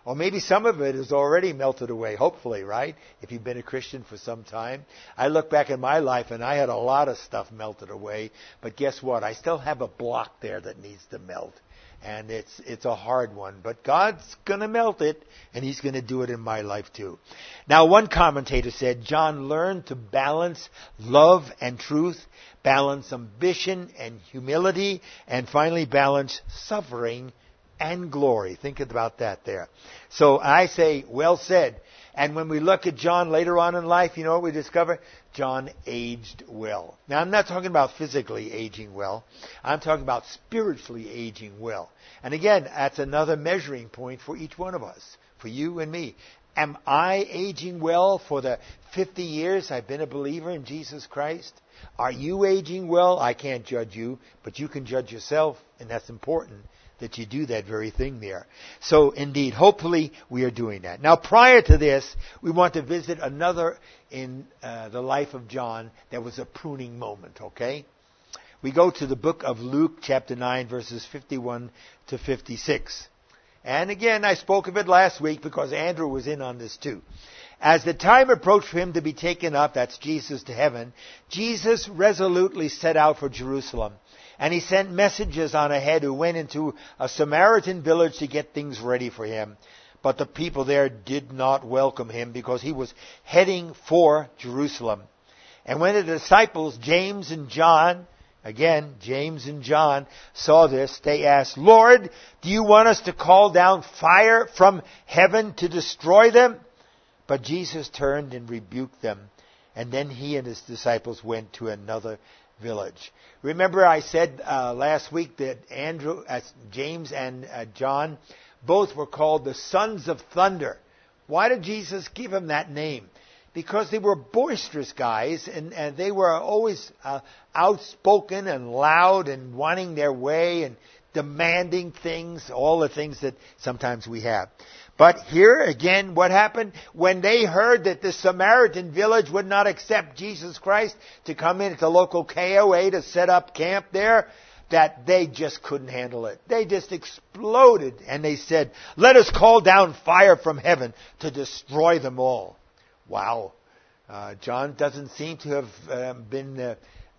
Or maybe some of it is already melted away, hopefully, right? If you've been a Christian for some time. I look back in my life and I had a lot of stuff melted away. But guess what? I still have a block there that needs to melt. And it's it's a hard one. But God's going to melt it, and He's going to do it in my life too. Now, one commentator said, John learned to balance love and truth, balance ambition and humility, and finally balance suffering and glory. Think about that there. So I say, well said. And when we look at John later on in life, you know what we discover? John aged well. Now, I'm not talking about physically aging well. I'm talking about spiritually aging well. And again, that's another measuring point for each one of us, for you and me. Am I aging well for the fifty years I've been a believer in Jesus Christ? Are you aging well? I can't judge you, but you can judge yourself, and that's important that you do that very thing there. So indeed, hopefully we are doing that. Now prior to this, we want to visit another in uh, the life of John that was a pruning moment, okay? We go to the book of Luke chapter nine verses fifty-one to fifty-six. And again, I spoke of it last week because Andrew was in on this too. As the time approached for him to be taken up, that's Jesus, to heaven, Jesus resolutely set out for Jerusalem. And he sent messengers on ahead who went into a Samaritan village to get things ready for him. But the people there did not welcome him because he was heading for Jerusalem. And when the disciples, James and John, again, James and John, saw this, they asked, Lord, do you want us to call down fire from heaven to destroy them? But Jesus turned and rebuked them. And then he and his disciples went to another village. Remember I said uh, last week that Andrew, uh, James and uh, John both were called the sons of thunder. Why did Jesus give them that name? Because they were boisterous guys, and, and they were always uh, outspoken and loud and wanting their way and demanding things, all the things that sometimes we have. But here again, what happened? When they heard that the Samaritan village would not accept Jesus Christ to come into the local K O A to set up camp there, that they just couldn't handle it. They just exploded and they said, let us call down fire from heaven to destroy them all. Wow. Uh, John doesn't seem to have uh, been uh,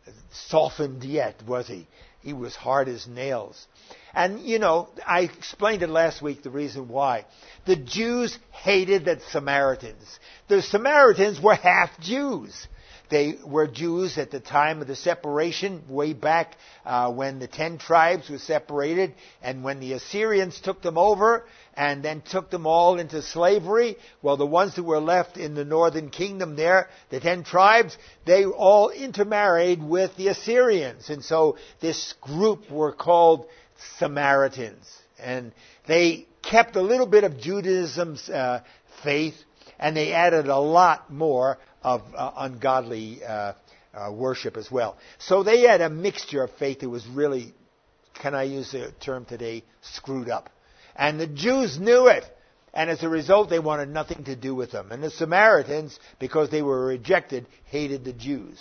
softened yet, was he? He was hard as nails. And, you know, I explained it last week, the reason why. The Jews hated the Samaritans. The Samaritans were half Jews. They were Jews at the time of the separation, way back uh, when the ten tribes were separated, and when the Assyrians took them over and then took them all into slavery. Well, the ones that were left in the northern kingdom there, the ten tribes, they all intermarried with the Assyrians. And so this group were called Samaritans. And they kept a little bit of Judaism's uh, faith, and they added a lot more of uh, ungodly uh, uh, worship as well. So they had a mixture of faith that was really, can I use the term today, screwed up. And the Jews knew it. And as a result, they wanted nothing to do with them. And the Samaritans, because they were rejected, hated the Jews.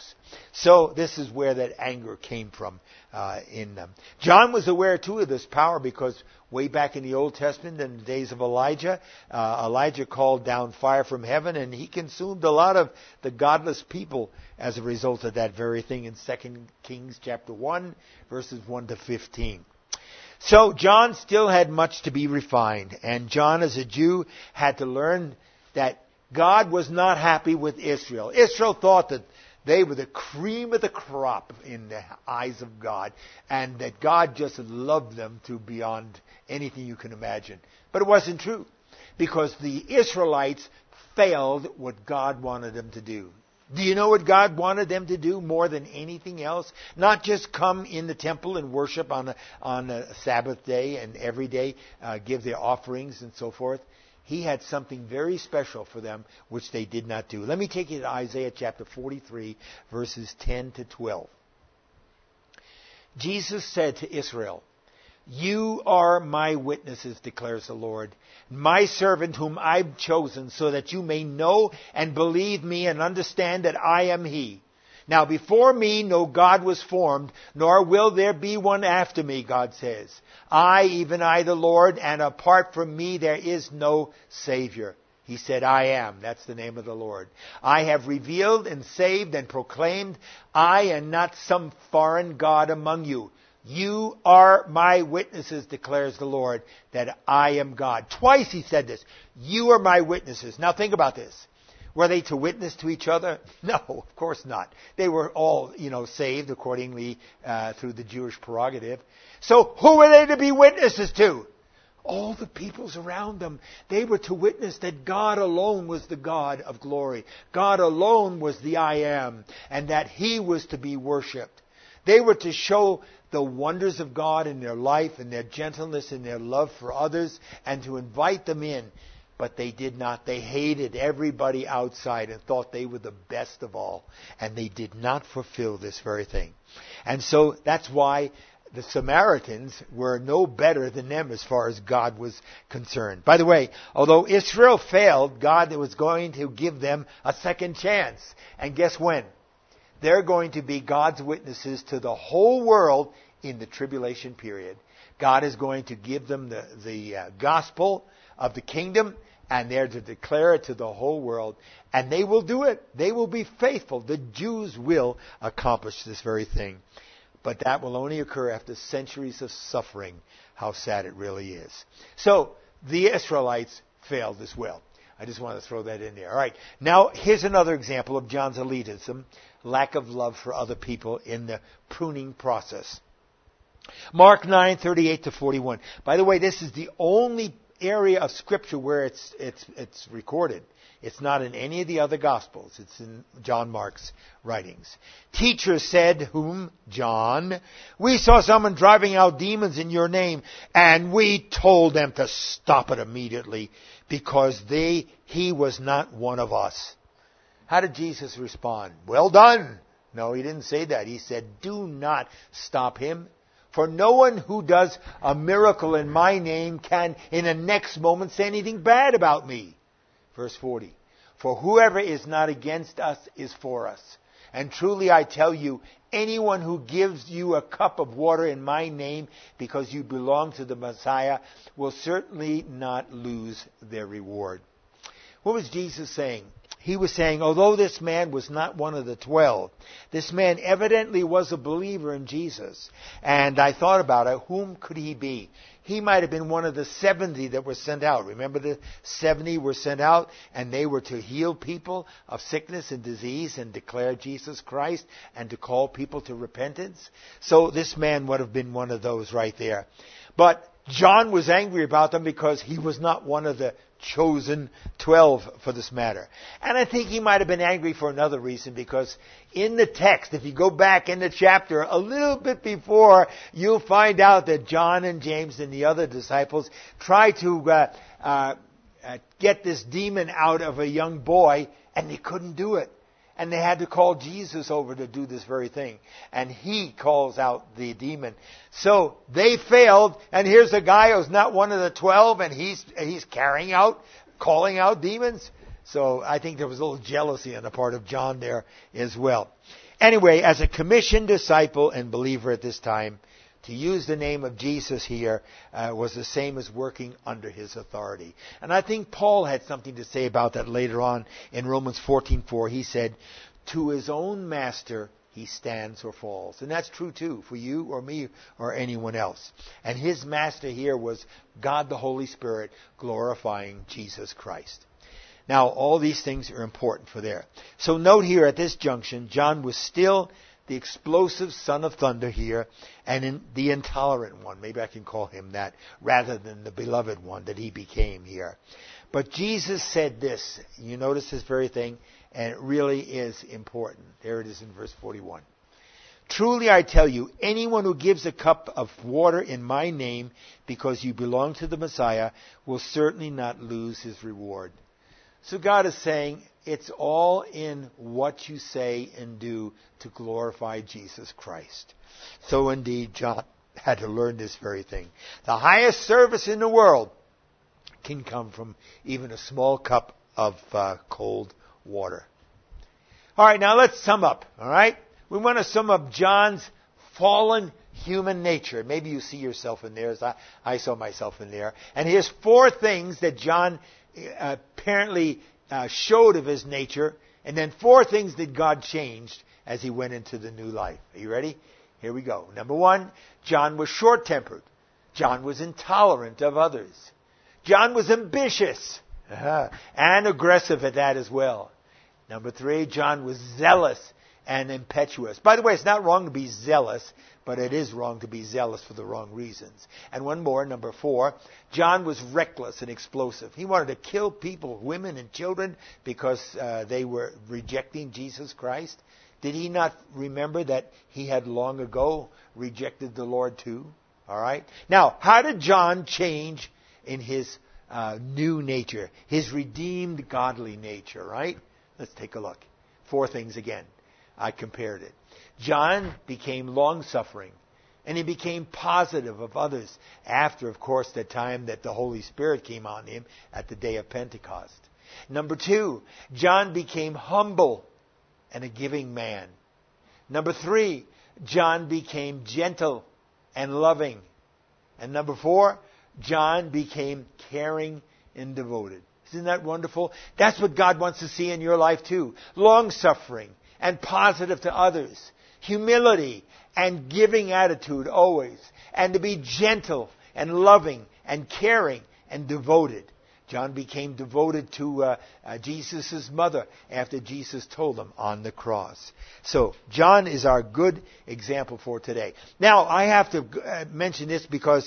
So this is where that anger came from uh, in them. John was aware, too, of this power because way back in the Old Testament, in the days of Elijah, uh, Elijah called down fire from heaven, and he consumed a lot of the godless people as a result of that very thing in Second Kings chapter one, verses one to fifteen. So John still had much to be refined, and John as a Jew had to learn that God was not happy with Israel. Israel thought that they were the cream of the crop in the eyes of God, and that God just loved them to beyond anything you can imagine. But it wasn't true, because the Israelites failed what God wanted them to do. Do you know what God wanted them to do more than anything else? Not just come in the temple and worship on a, on a Sabbath day and every day uh, give their offerings and so forth. He had something very special for them which they did not do. Let me take you to Isaiah chapter forty-three, verses ten to twelve. Jesus said to Israel, "You are my witnesses, declares the Lord, my servant whom I've chosen, so that you may know and believe me and understand that I am He. Now before me no God was formed, nor will there be one after me, God says. I, even I the Lord, and apart from me there is no Savior. He said, I am. That's the name of the Lord. I have revealed and saved and proclaimed, I am not some foreign God among you. You are my witnesses, declares the Lord, that I am God. Twice he said this. You are my witnesses. Now think about this. Were they to witness to each other? No, of course not. They were all, you know, saved accordingly uh, through the Jewish prerogative. So who were they to be witnesses to? All the peoples around them. They were to witness that God alone was the God of glory. God alone was the I am, and that He was to be worshipped. They were to show the wonders of God in their life and their gentleness and their love for others and to invite them in. But they did not. They hated everybody outside and thought they were the best of all. And they did not fulfill this very thing. And so that's why the Samaritans were no better than them as far as God was concerned. By the way, although Israel failed, God was going to give them a second chance. And guess when? They're going to be God's witnesses to the whole world in the tribulation period. God is going to give them the, the uh, gospel of the kingdom, and they're to declare it to the whole world. And they will do it. They will be faithful. The Jews will accomplish this very thing. But that will only occur after centuries of suffering. How sad it really is. So, the Israelites failed as well. I just want to throw that in there. All right. Now, here's another example of John's elitism, lack of love for other people in the pruning process. Mark nine, thirty-eight to forty-one. By the way, this is the only area of Scripture where it's it's it's recorded. It's not in any of the other Gospels. It's in John Mark's writings. Teacher said, whom? John. We saw someone driving out demons in your name, and we told them to stop it immediately because they he was not one of us. How did Jesus respond? Well done. No, he didn't say that. He said, do not stop him. For no one who does a miracle in my name can in the next moment say anything bad about me. Verse forty. For whoever is not against us is for us. And truly I tell you, anyone who gives you a cup of water in my name because you belong to the Messiah will certainly not lose their reward. What was Jesus saying? He was saying, although this man was not one of the twelve, this man evidently was a believer in Jesus. And I thought about it, whom could he be? He might have been one of the seventy that were sent out. Remember, the seventy were sent out, and they were to heal people of sickness and disease and declare Jesus Christ and to call people to repentance. So this man would have been one of those right there. But John was angry about them because he was not one of the chosen twelve for this matter. And I think he might have been angry for another reason, because in the text, if you go back in the chapter a little bit before, you'll find out that John and James and the other disciples tried to uh, uh, uh, get this demon out of a young boy, and they couldn't do it. And they had to call Jesus over to do this very thing. And he calls out the demon. So they failed, and here's a guy who's not one of the twelve, and he's he's carrying out, calling out demons. So I think there was a little jealousy on the part of John there as well. Anyway, as a commissioned disciple and believer at this time, to use the name of Jesus here uh, was the same as working under his authority. And I think Paul had something to say about that later on in Romans fourteen four. He said, to his own master he stands or falls. And that's true too for you or me or anyone else. And his master here was God the Holy Spirit glorifying Jesus Christ. Now, all these things are important for there. So note here at this junction, John was still the explosive son of thunder here, and in the intolerant one. Maybe I can call him that, rather than the beloved one that he became here. But Jesus said this. You notice this very thing, and it really is important. There it is in verse forty-one. Truly I tell you, anyone who gives a cup of water in my name because you belong to the Messiah will certainly not lose his reward. So God is saying, it's all in what you say and do to glorify Jesus Christ. So indeed, John had to learn this very thing. The highest service in the world can come from even a small cup of uh, cold water. All right, now let's sum up, all right? We want to sum up John's fallen human nature. Maybe you see yourself in there, as I, I saw myself in there. And here's four things that John uh, apparently uh, showed of his nature, and then four things that God changed as he went into the new life. Are you ready? Here we go. Number one, John was short-tempered. John was intolerant of others. John was ambitious uh-huh, and aggressive at that as well. Number three, John was zealous and impetuous. By the way, it's not wrong to be zealous, but it is wrong to be zealous for the wrong reasons. And one more, number four, John was reckless and explosive. He wanted to kill people, women and children, because uh, they were rejecting Jesus Christ. Did he not remember that he had long ago rejected the Lord too? All right. Now, how did John change in his uh, new nature, his redeemed godly nature, right? Let's take a look. Four things again. I compared it. John became long-suffering, and he became positive of others after, of course, the time that the Holy Spirit came on him at the day of Pentecost. Number two, John became humble and a giving man. Number three, John became gentle and loving. And number four, John became caring and devoted. Isn't that wonderful? That's what God wants to see in your life too. Long-suffering and positive to others. Humility and giving attitude always. And to be gentle and loving and caring and devoted. John became devoted to uh, uh, Jesus' mother after Jesus told him on the cross. So, John is our good example for today. Now, I have to uh, mention this because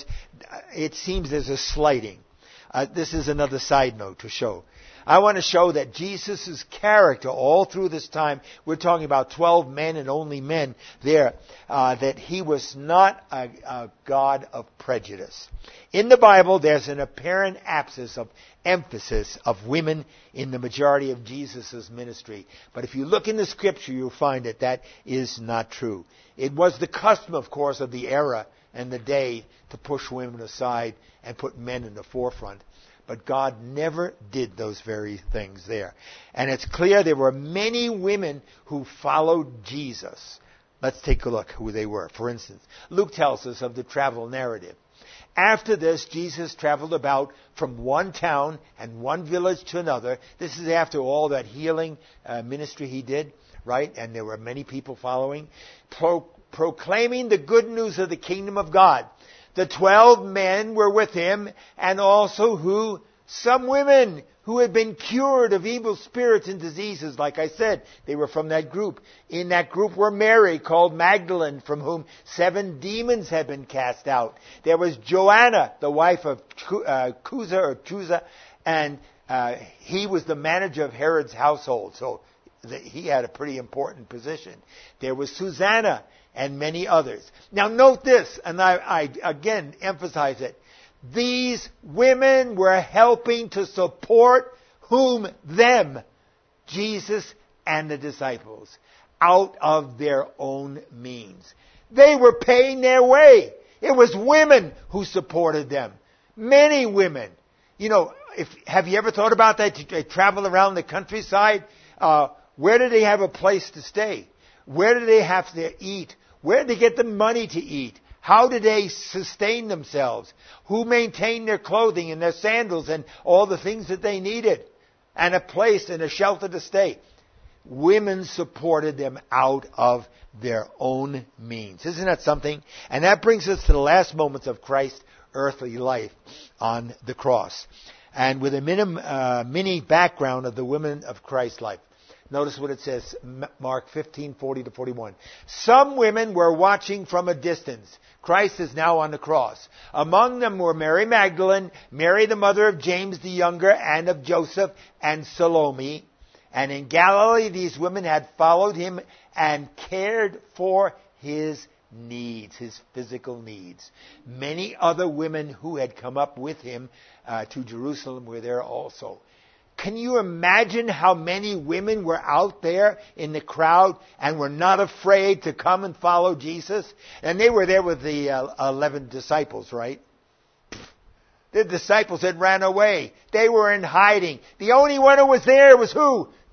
it seems there's a slighting. Uh, this is another side note to show. I want to show that Jesus' character all through this time, we're talking about twelve men and only men there, uh, that he was not a, a God of prejudice. In the Bible, there's an apparent absence of emphasis of women in the majority of Jesus' ministry. But if you look in the Scripture, you'll find that that is not true. It was the custom, of course, of the era and the day to push women aside and put men in the forefront. But God never did those very things there. And it's clear there were many women who followed Jesus. Let's take a look who they were. For instance, Luke tells us of the travel narrative. After this, Jesus traveled about from one town and one village to another. This is after all that healing uh, ministry he did, right? And there were many people following, pro- proclaiming the good news of the kingdom of God. The twelve men were with him, and also who? Some women who had been cured of evil spirits and diseases. Like I said, they were from that group. In that group were Mary, called Magdalene, from whom seven demons had been cast out. There was Joanna, the wife of uh, Chuza or Chuza, and uh, he was the manager of Herod's household. So the, he had a pretty important position. There was Susanna, and many others. Now note this, and I, I again emphasize it. These women were helping to support whom? Them. Jesus and the disciples. Out of their own means. They were paying their way. It was women who supported them. Many women. You know, if, have you ever thought about that? They travel around the countryside. Uh, where do they have a place to stay? Where do they have to eat? Where did they get the money to eat? How did they sustain themselves? Who maintained their clothing and their sandals and all the things that they needed? And a place and a shelter to stay. Women supported them out of their own means. Isn't that something? And that brings us to the last moments of Christ's earthly life on the cross. And with a minim, uh, mini background of the women of Christ's life. Notice what it says, Mark fifteen, forty to forty-one. Some women were watching from a distance. Christ is now on the cross. Among them were Mary Magdalene, Mary the mother of James the younger, and of Joseph, and Salome. And in Galilee these women had followed him and cared for his needs, his physical needs. Many other women who had come up with him uh, to Jerusalem were there also. Can you imagine how many women were out there in the crowd and were not afraid to come and follow Jesus? And they were there with the uh, eleven disciples, right? The disciples had ran away. They were in hiding. The only one who was there was who?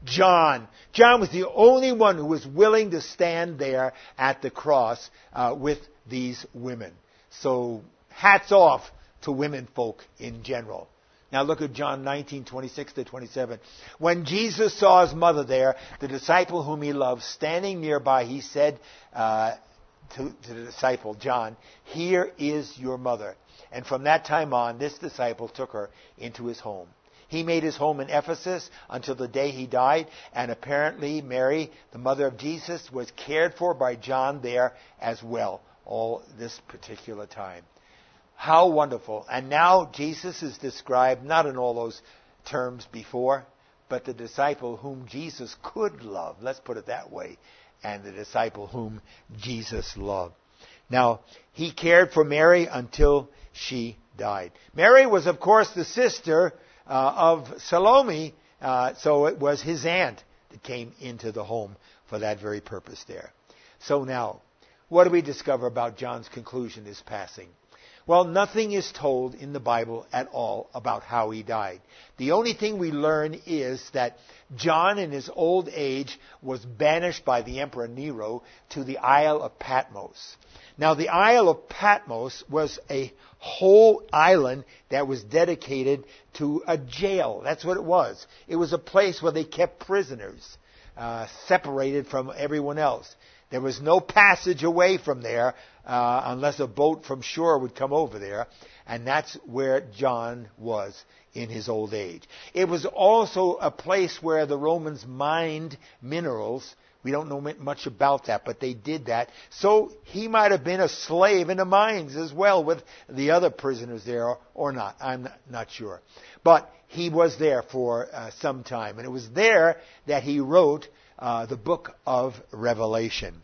John. John was the only one who was willing to stand there at the cross uh, with these women. So hats off to women folk in general. Now look at John nineteen, twenty-six to twenty-seven. When Jesus saw his mother there, the disciple whom he loved, standing nearby, he said uh, to, to the disciple, John, "Here is your mother." And from that time on, this disciple took her into his home. He made his home in Ephesus until the day he died, and apparently Mary, the mother of Jesus, was cared for by John there as well, all this particular time. How wonderful. And now Jesus is described not in all those terms before, but the disciple whom Jesus could love. Let's put it that way. And the disciple whom Jesus loved. Now, he cared for Mary until she died. Mary was, of course, the sister uh, of Salome, uh, so it was his aunt that came into the home for that very purpose there. So now, what do we discover about John's conclusion, his passing? Well, nothing is told in the Bible at all about how he died. The only thing we learn is that John, in his old age, was banished by the Emperor Nero to the Isle of Patmos. Now, the Isle of Patmos was a whole island that was dedicated to a jail. That's what it was. It was a place where they kept prisoners, uh, separated from everyone else. There was no passage away from there uh, unless a boat from shore would come over there. And that's where John was in his old age. It was also a place where the Romans mined minerals. We don't know much about that, but they did that. So he might have been a slave in the mines as well with the other prisoners there, or not. I'm not, not sure. But he was there for uh, some time. And it was there that he wrote Uh, the book of Revelation.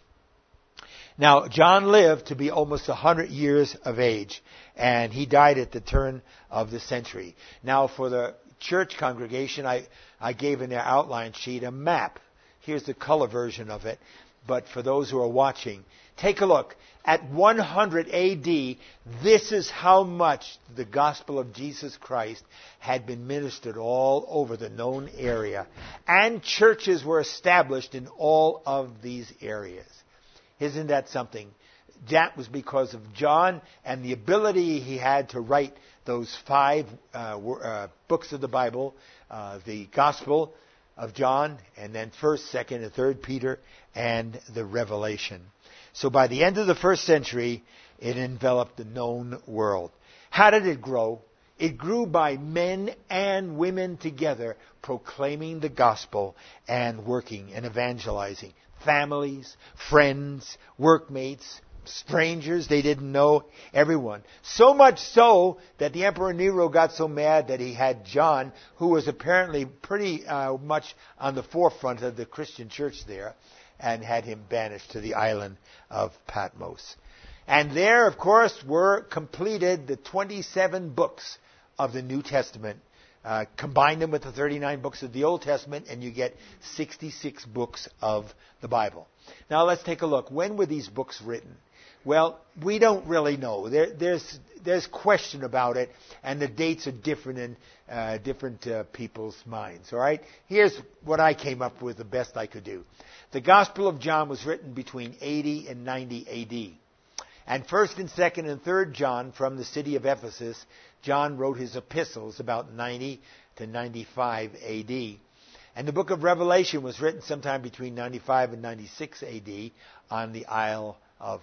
Now, John lived to be almost one hundred years of age, and he died at the turn of the century. Now, for the church congregation, I, I gave in their outline sheet a map. Here's the color version of it. But for those who are watching, take a look. At one hundred A D, this is how much the gospel of Jesus Christ had been ministered all over the known area. And churches were established in all of these areas. Isn't that something? That was because of John and the ability he had to write those five uh, uh, books of the Bible, uh, the Gospel of John, and then first, second, and third Peter, and the Revelation. So by the end of the first century, it enveloped the known world. How did it grow? It grew by men and women together proclaiming the gospel and working and evangelizing. Families, friends, workmates, strangers they didn't know, everyone. So much so that the Emperor Nero got so mad that he had John, who was apparently pretty uh, much on the forefront of the Christian church there, and had him banished to the island of Patmos. And there, of course, were completed the twenty-seven books of the New Testament. Uh, combine them with the thirty-nine books of the Old Testament, and you get sixty-six books of the Bible. Now, let's take a look. When were these books written? Well, we don't really know. There, there's there's question about it, and the dates are different in uh, different uh, people's minds. All right? Here's what I came up with, the best I could do. The Gospel of John was written between eighty and ninety A D. And first and second and third John from the city of Ephesus, John wrote his epistles about ninety to ninety-five A D. And the book of Revelation was written sometime between ninety-five and ninety-six A D on the Isle of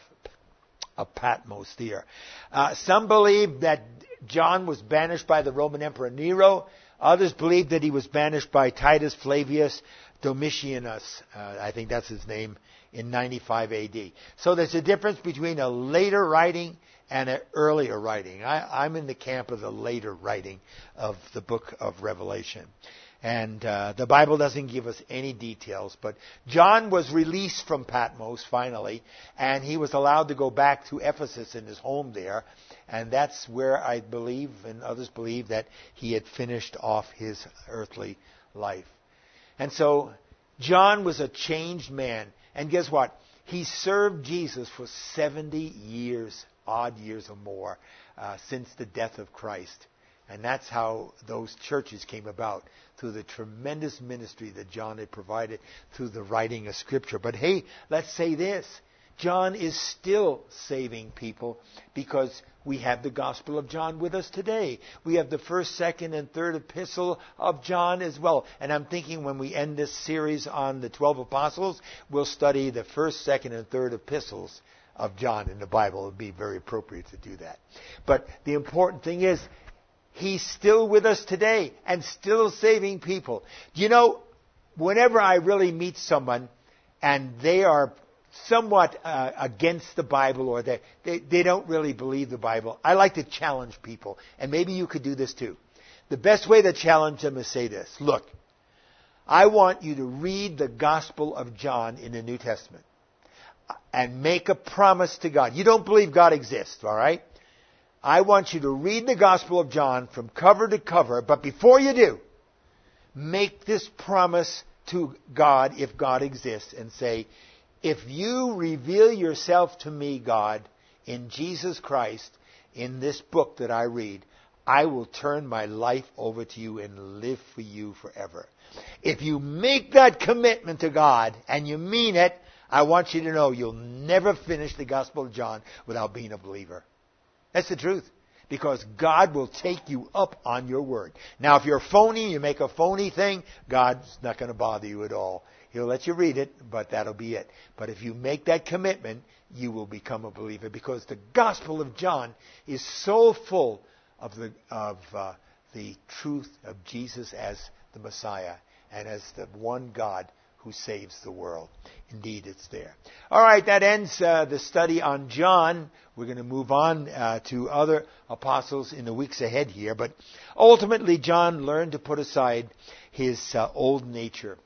of Patmos there. Uh, some believe that John was banished by the Roman Emperor Nero. Others believe that he was banished by Titus Flavius Domitianus. Uh, I think that's his name, in ninety-five A D. So there's a difference between a later writing and an earlier writing. I, I'm in the camp of the later writing of the book of Revelation. And uh, the Bible doesn't give us any details, but John was released from Patmos finally, and he was allowed to go back to Ephesus in his home there, and that's where I believe, and others believe, that he had finished off his earthly life. And so John was a changed man, and guess what? He served Jesus for seventy years, odd years or more, uh, since the death of Christ. And that's how those churches came about, through the tremendous ministry that John had provided through the writing of Scripture. But hey, let's say this. John is still saving people because we have the Gospel of John with us today. We have the first, second, and third epistle of John as well. And I'm thinking when we end this series on the twelve apostles, we'll study the first, second, and third epistles of John in the Bible. It would be very appropriate to do that. But the important thing is, he's still with us today and still saving people. Do you know, whenever I really meet someone and they are somewhat uh, against the Bible, or they, they they don't really believe the Bible, I like to challenge people. And maybe you could do this too. The best way to challenge them is say this. Look, I want you to read the Gospel of John in the New Testament and make a promise to God. You don't believe God exists, all right? I want you to read the Gospel of John from cover to cover, but before you do, make this promise to God, if God exists, and say, if you reveal yourself to me, God, in Jesus Christ, in this book that I read, I will turn my life over to you and live for you forever. If you make that commitment to God, and you mean it, I want you to know you'll never finish the Gospel of John without being a believer. That's the truth. Because God will take you up on your word. Now, if you're phony, you make a phony thing, God's not going to bother you at all. He'll let you read it, but that'll be it. But if you make that commitment, you will become a believer. Because the Gospel of John is so full of the of uh, the truth of Jesus as the Messiah and as the one God who saves the world. Indeed, it's there. All right, that ends uh, the study on John. We're going to move on uh, to other apostles in the weeks ahead here. But ultimately, John learned to put aside his uh, old nature,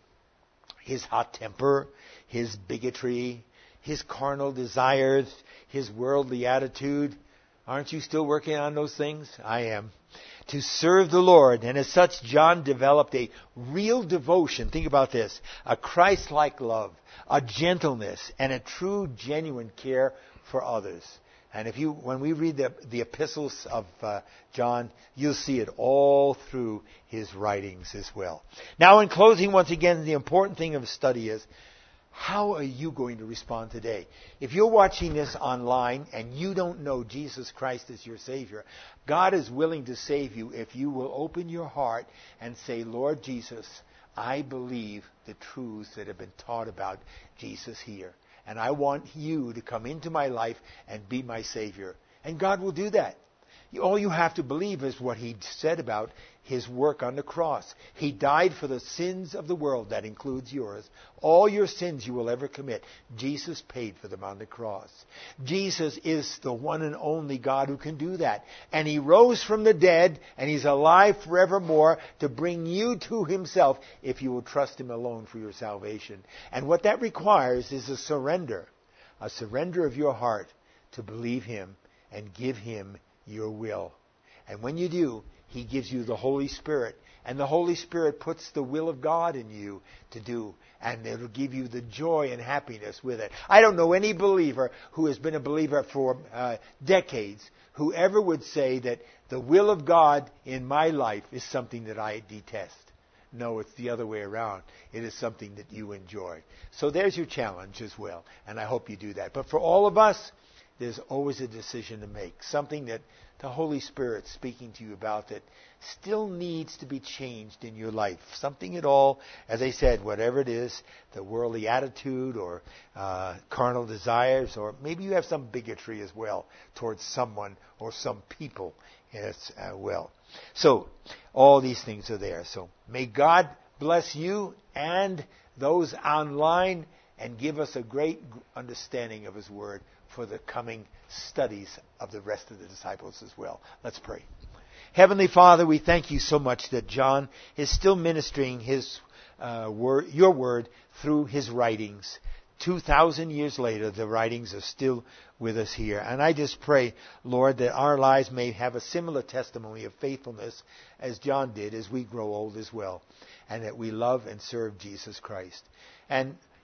his hot temper, his bigotry, his carnal desires, his worldly attitude. Aren't you still working on those things? I am. To serve the Lord. And as such, John developed a real devotion. Think about this. A Christ-like love, a gentleness, and a true, genuine care for others. And if you, when we read the, the epistles of uh, John, you'll see it all through his writings as well. Now, in closing, once again, the important thing of study is, how are you going to respond today? If you're watching this online and you don't know Jesus Christ as your Savior, God is willing to save you if you will open your heart and say, Lord Jesus, I believe the truths that have been taught about Jesus here. And I want you to come into my life and be my Savior. And God will do that. All you have to believe is what he said about his work on the cross. He died for the sins of the world. That includes yours. All your sins you will ever commit, Jesus paid for them on the cross. Jesus is the one and only God who can do that. And he rose from the dead, and he's alive forevermore to bring you to himself if you will trust him alone for your salvation. And what that requires is a surrender, a surrender of your heart to believe him and give him your will. And when you do, he gives you the Holy Spirit. And the Holy Spirit puts the will of God in you to do. And it'll give you the joy and happiness with it. I don't know any believer who has been a believer for uh, decades who ever would say that the will of God in my life is something that I detest. No, it's the other way around. It is something that you enjoy. So there's your challenge as well. And I hope you do that. But for all of us, there's always a decision to make. Something that the Holy Spirit's speaking to you about that still needs to be changed in your life. Something at all, as I said, whatever it is, the worldly attitude or uh, carnal desires, or maybe you have some bigotry as well towards someone or some people as uh, well. So, all these things are there. So, may God bless you and those online and give us a great understanding of his word for the coming studies of the rest of the disciples as well. Let's pray. Heavenly Father, we thank you so much that John is still ministering his uh, word, your word through his writings. Two thousand years later, the writings are still with us here. And I just pray, Lord, that our lives may have a similar testimony of faithfulness as John did as we grow old as well. And that we love and serve Jesus Christ. And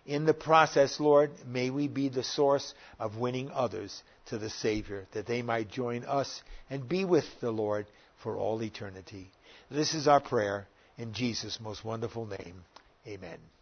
In the process, Lord, may we be the source of winning others to the Savior, that they might join us and be with the Lord for all eternity. This is our prayer in Jesus' most wonderful name. Amen.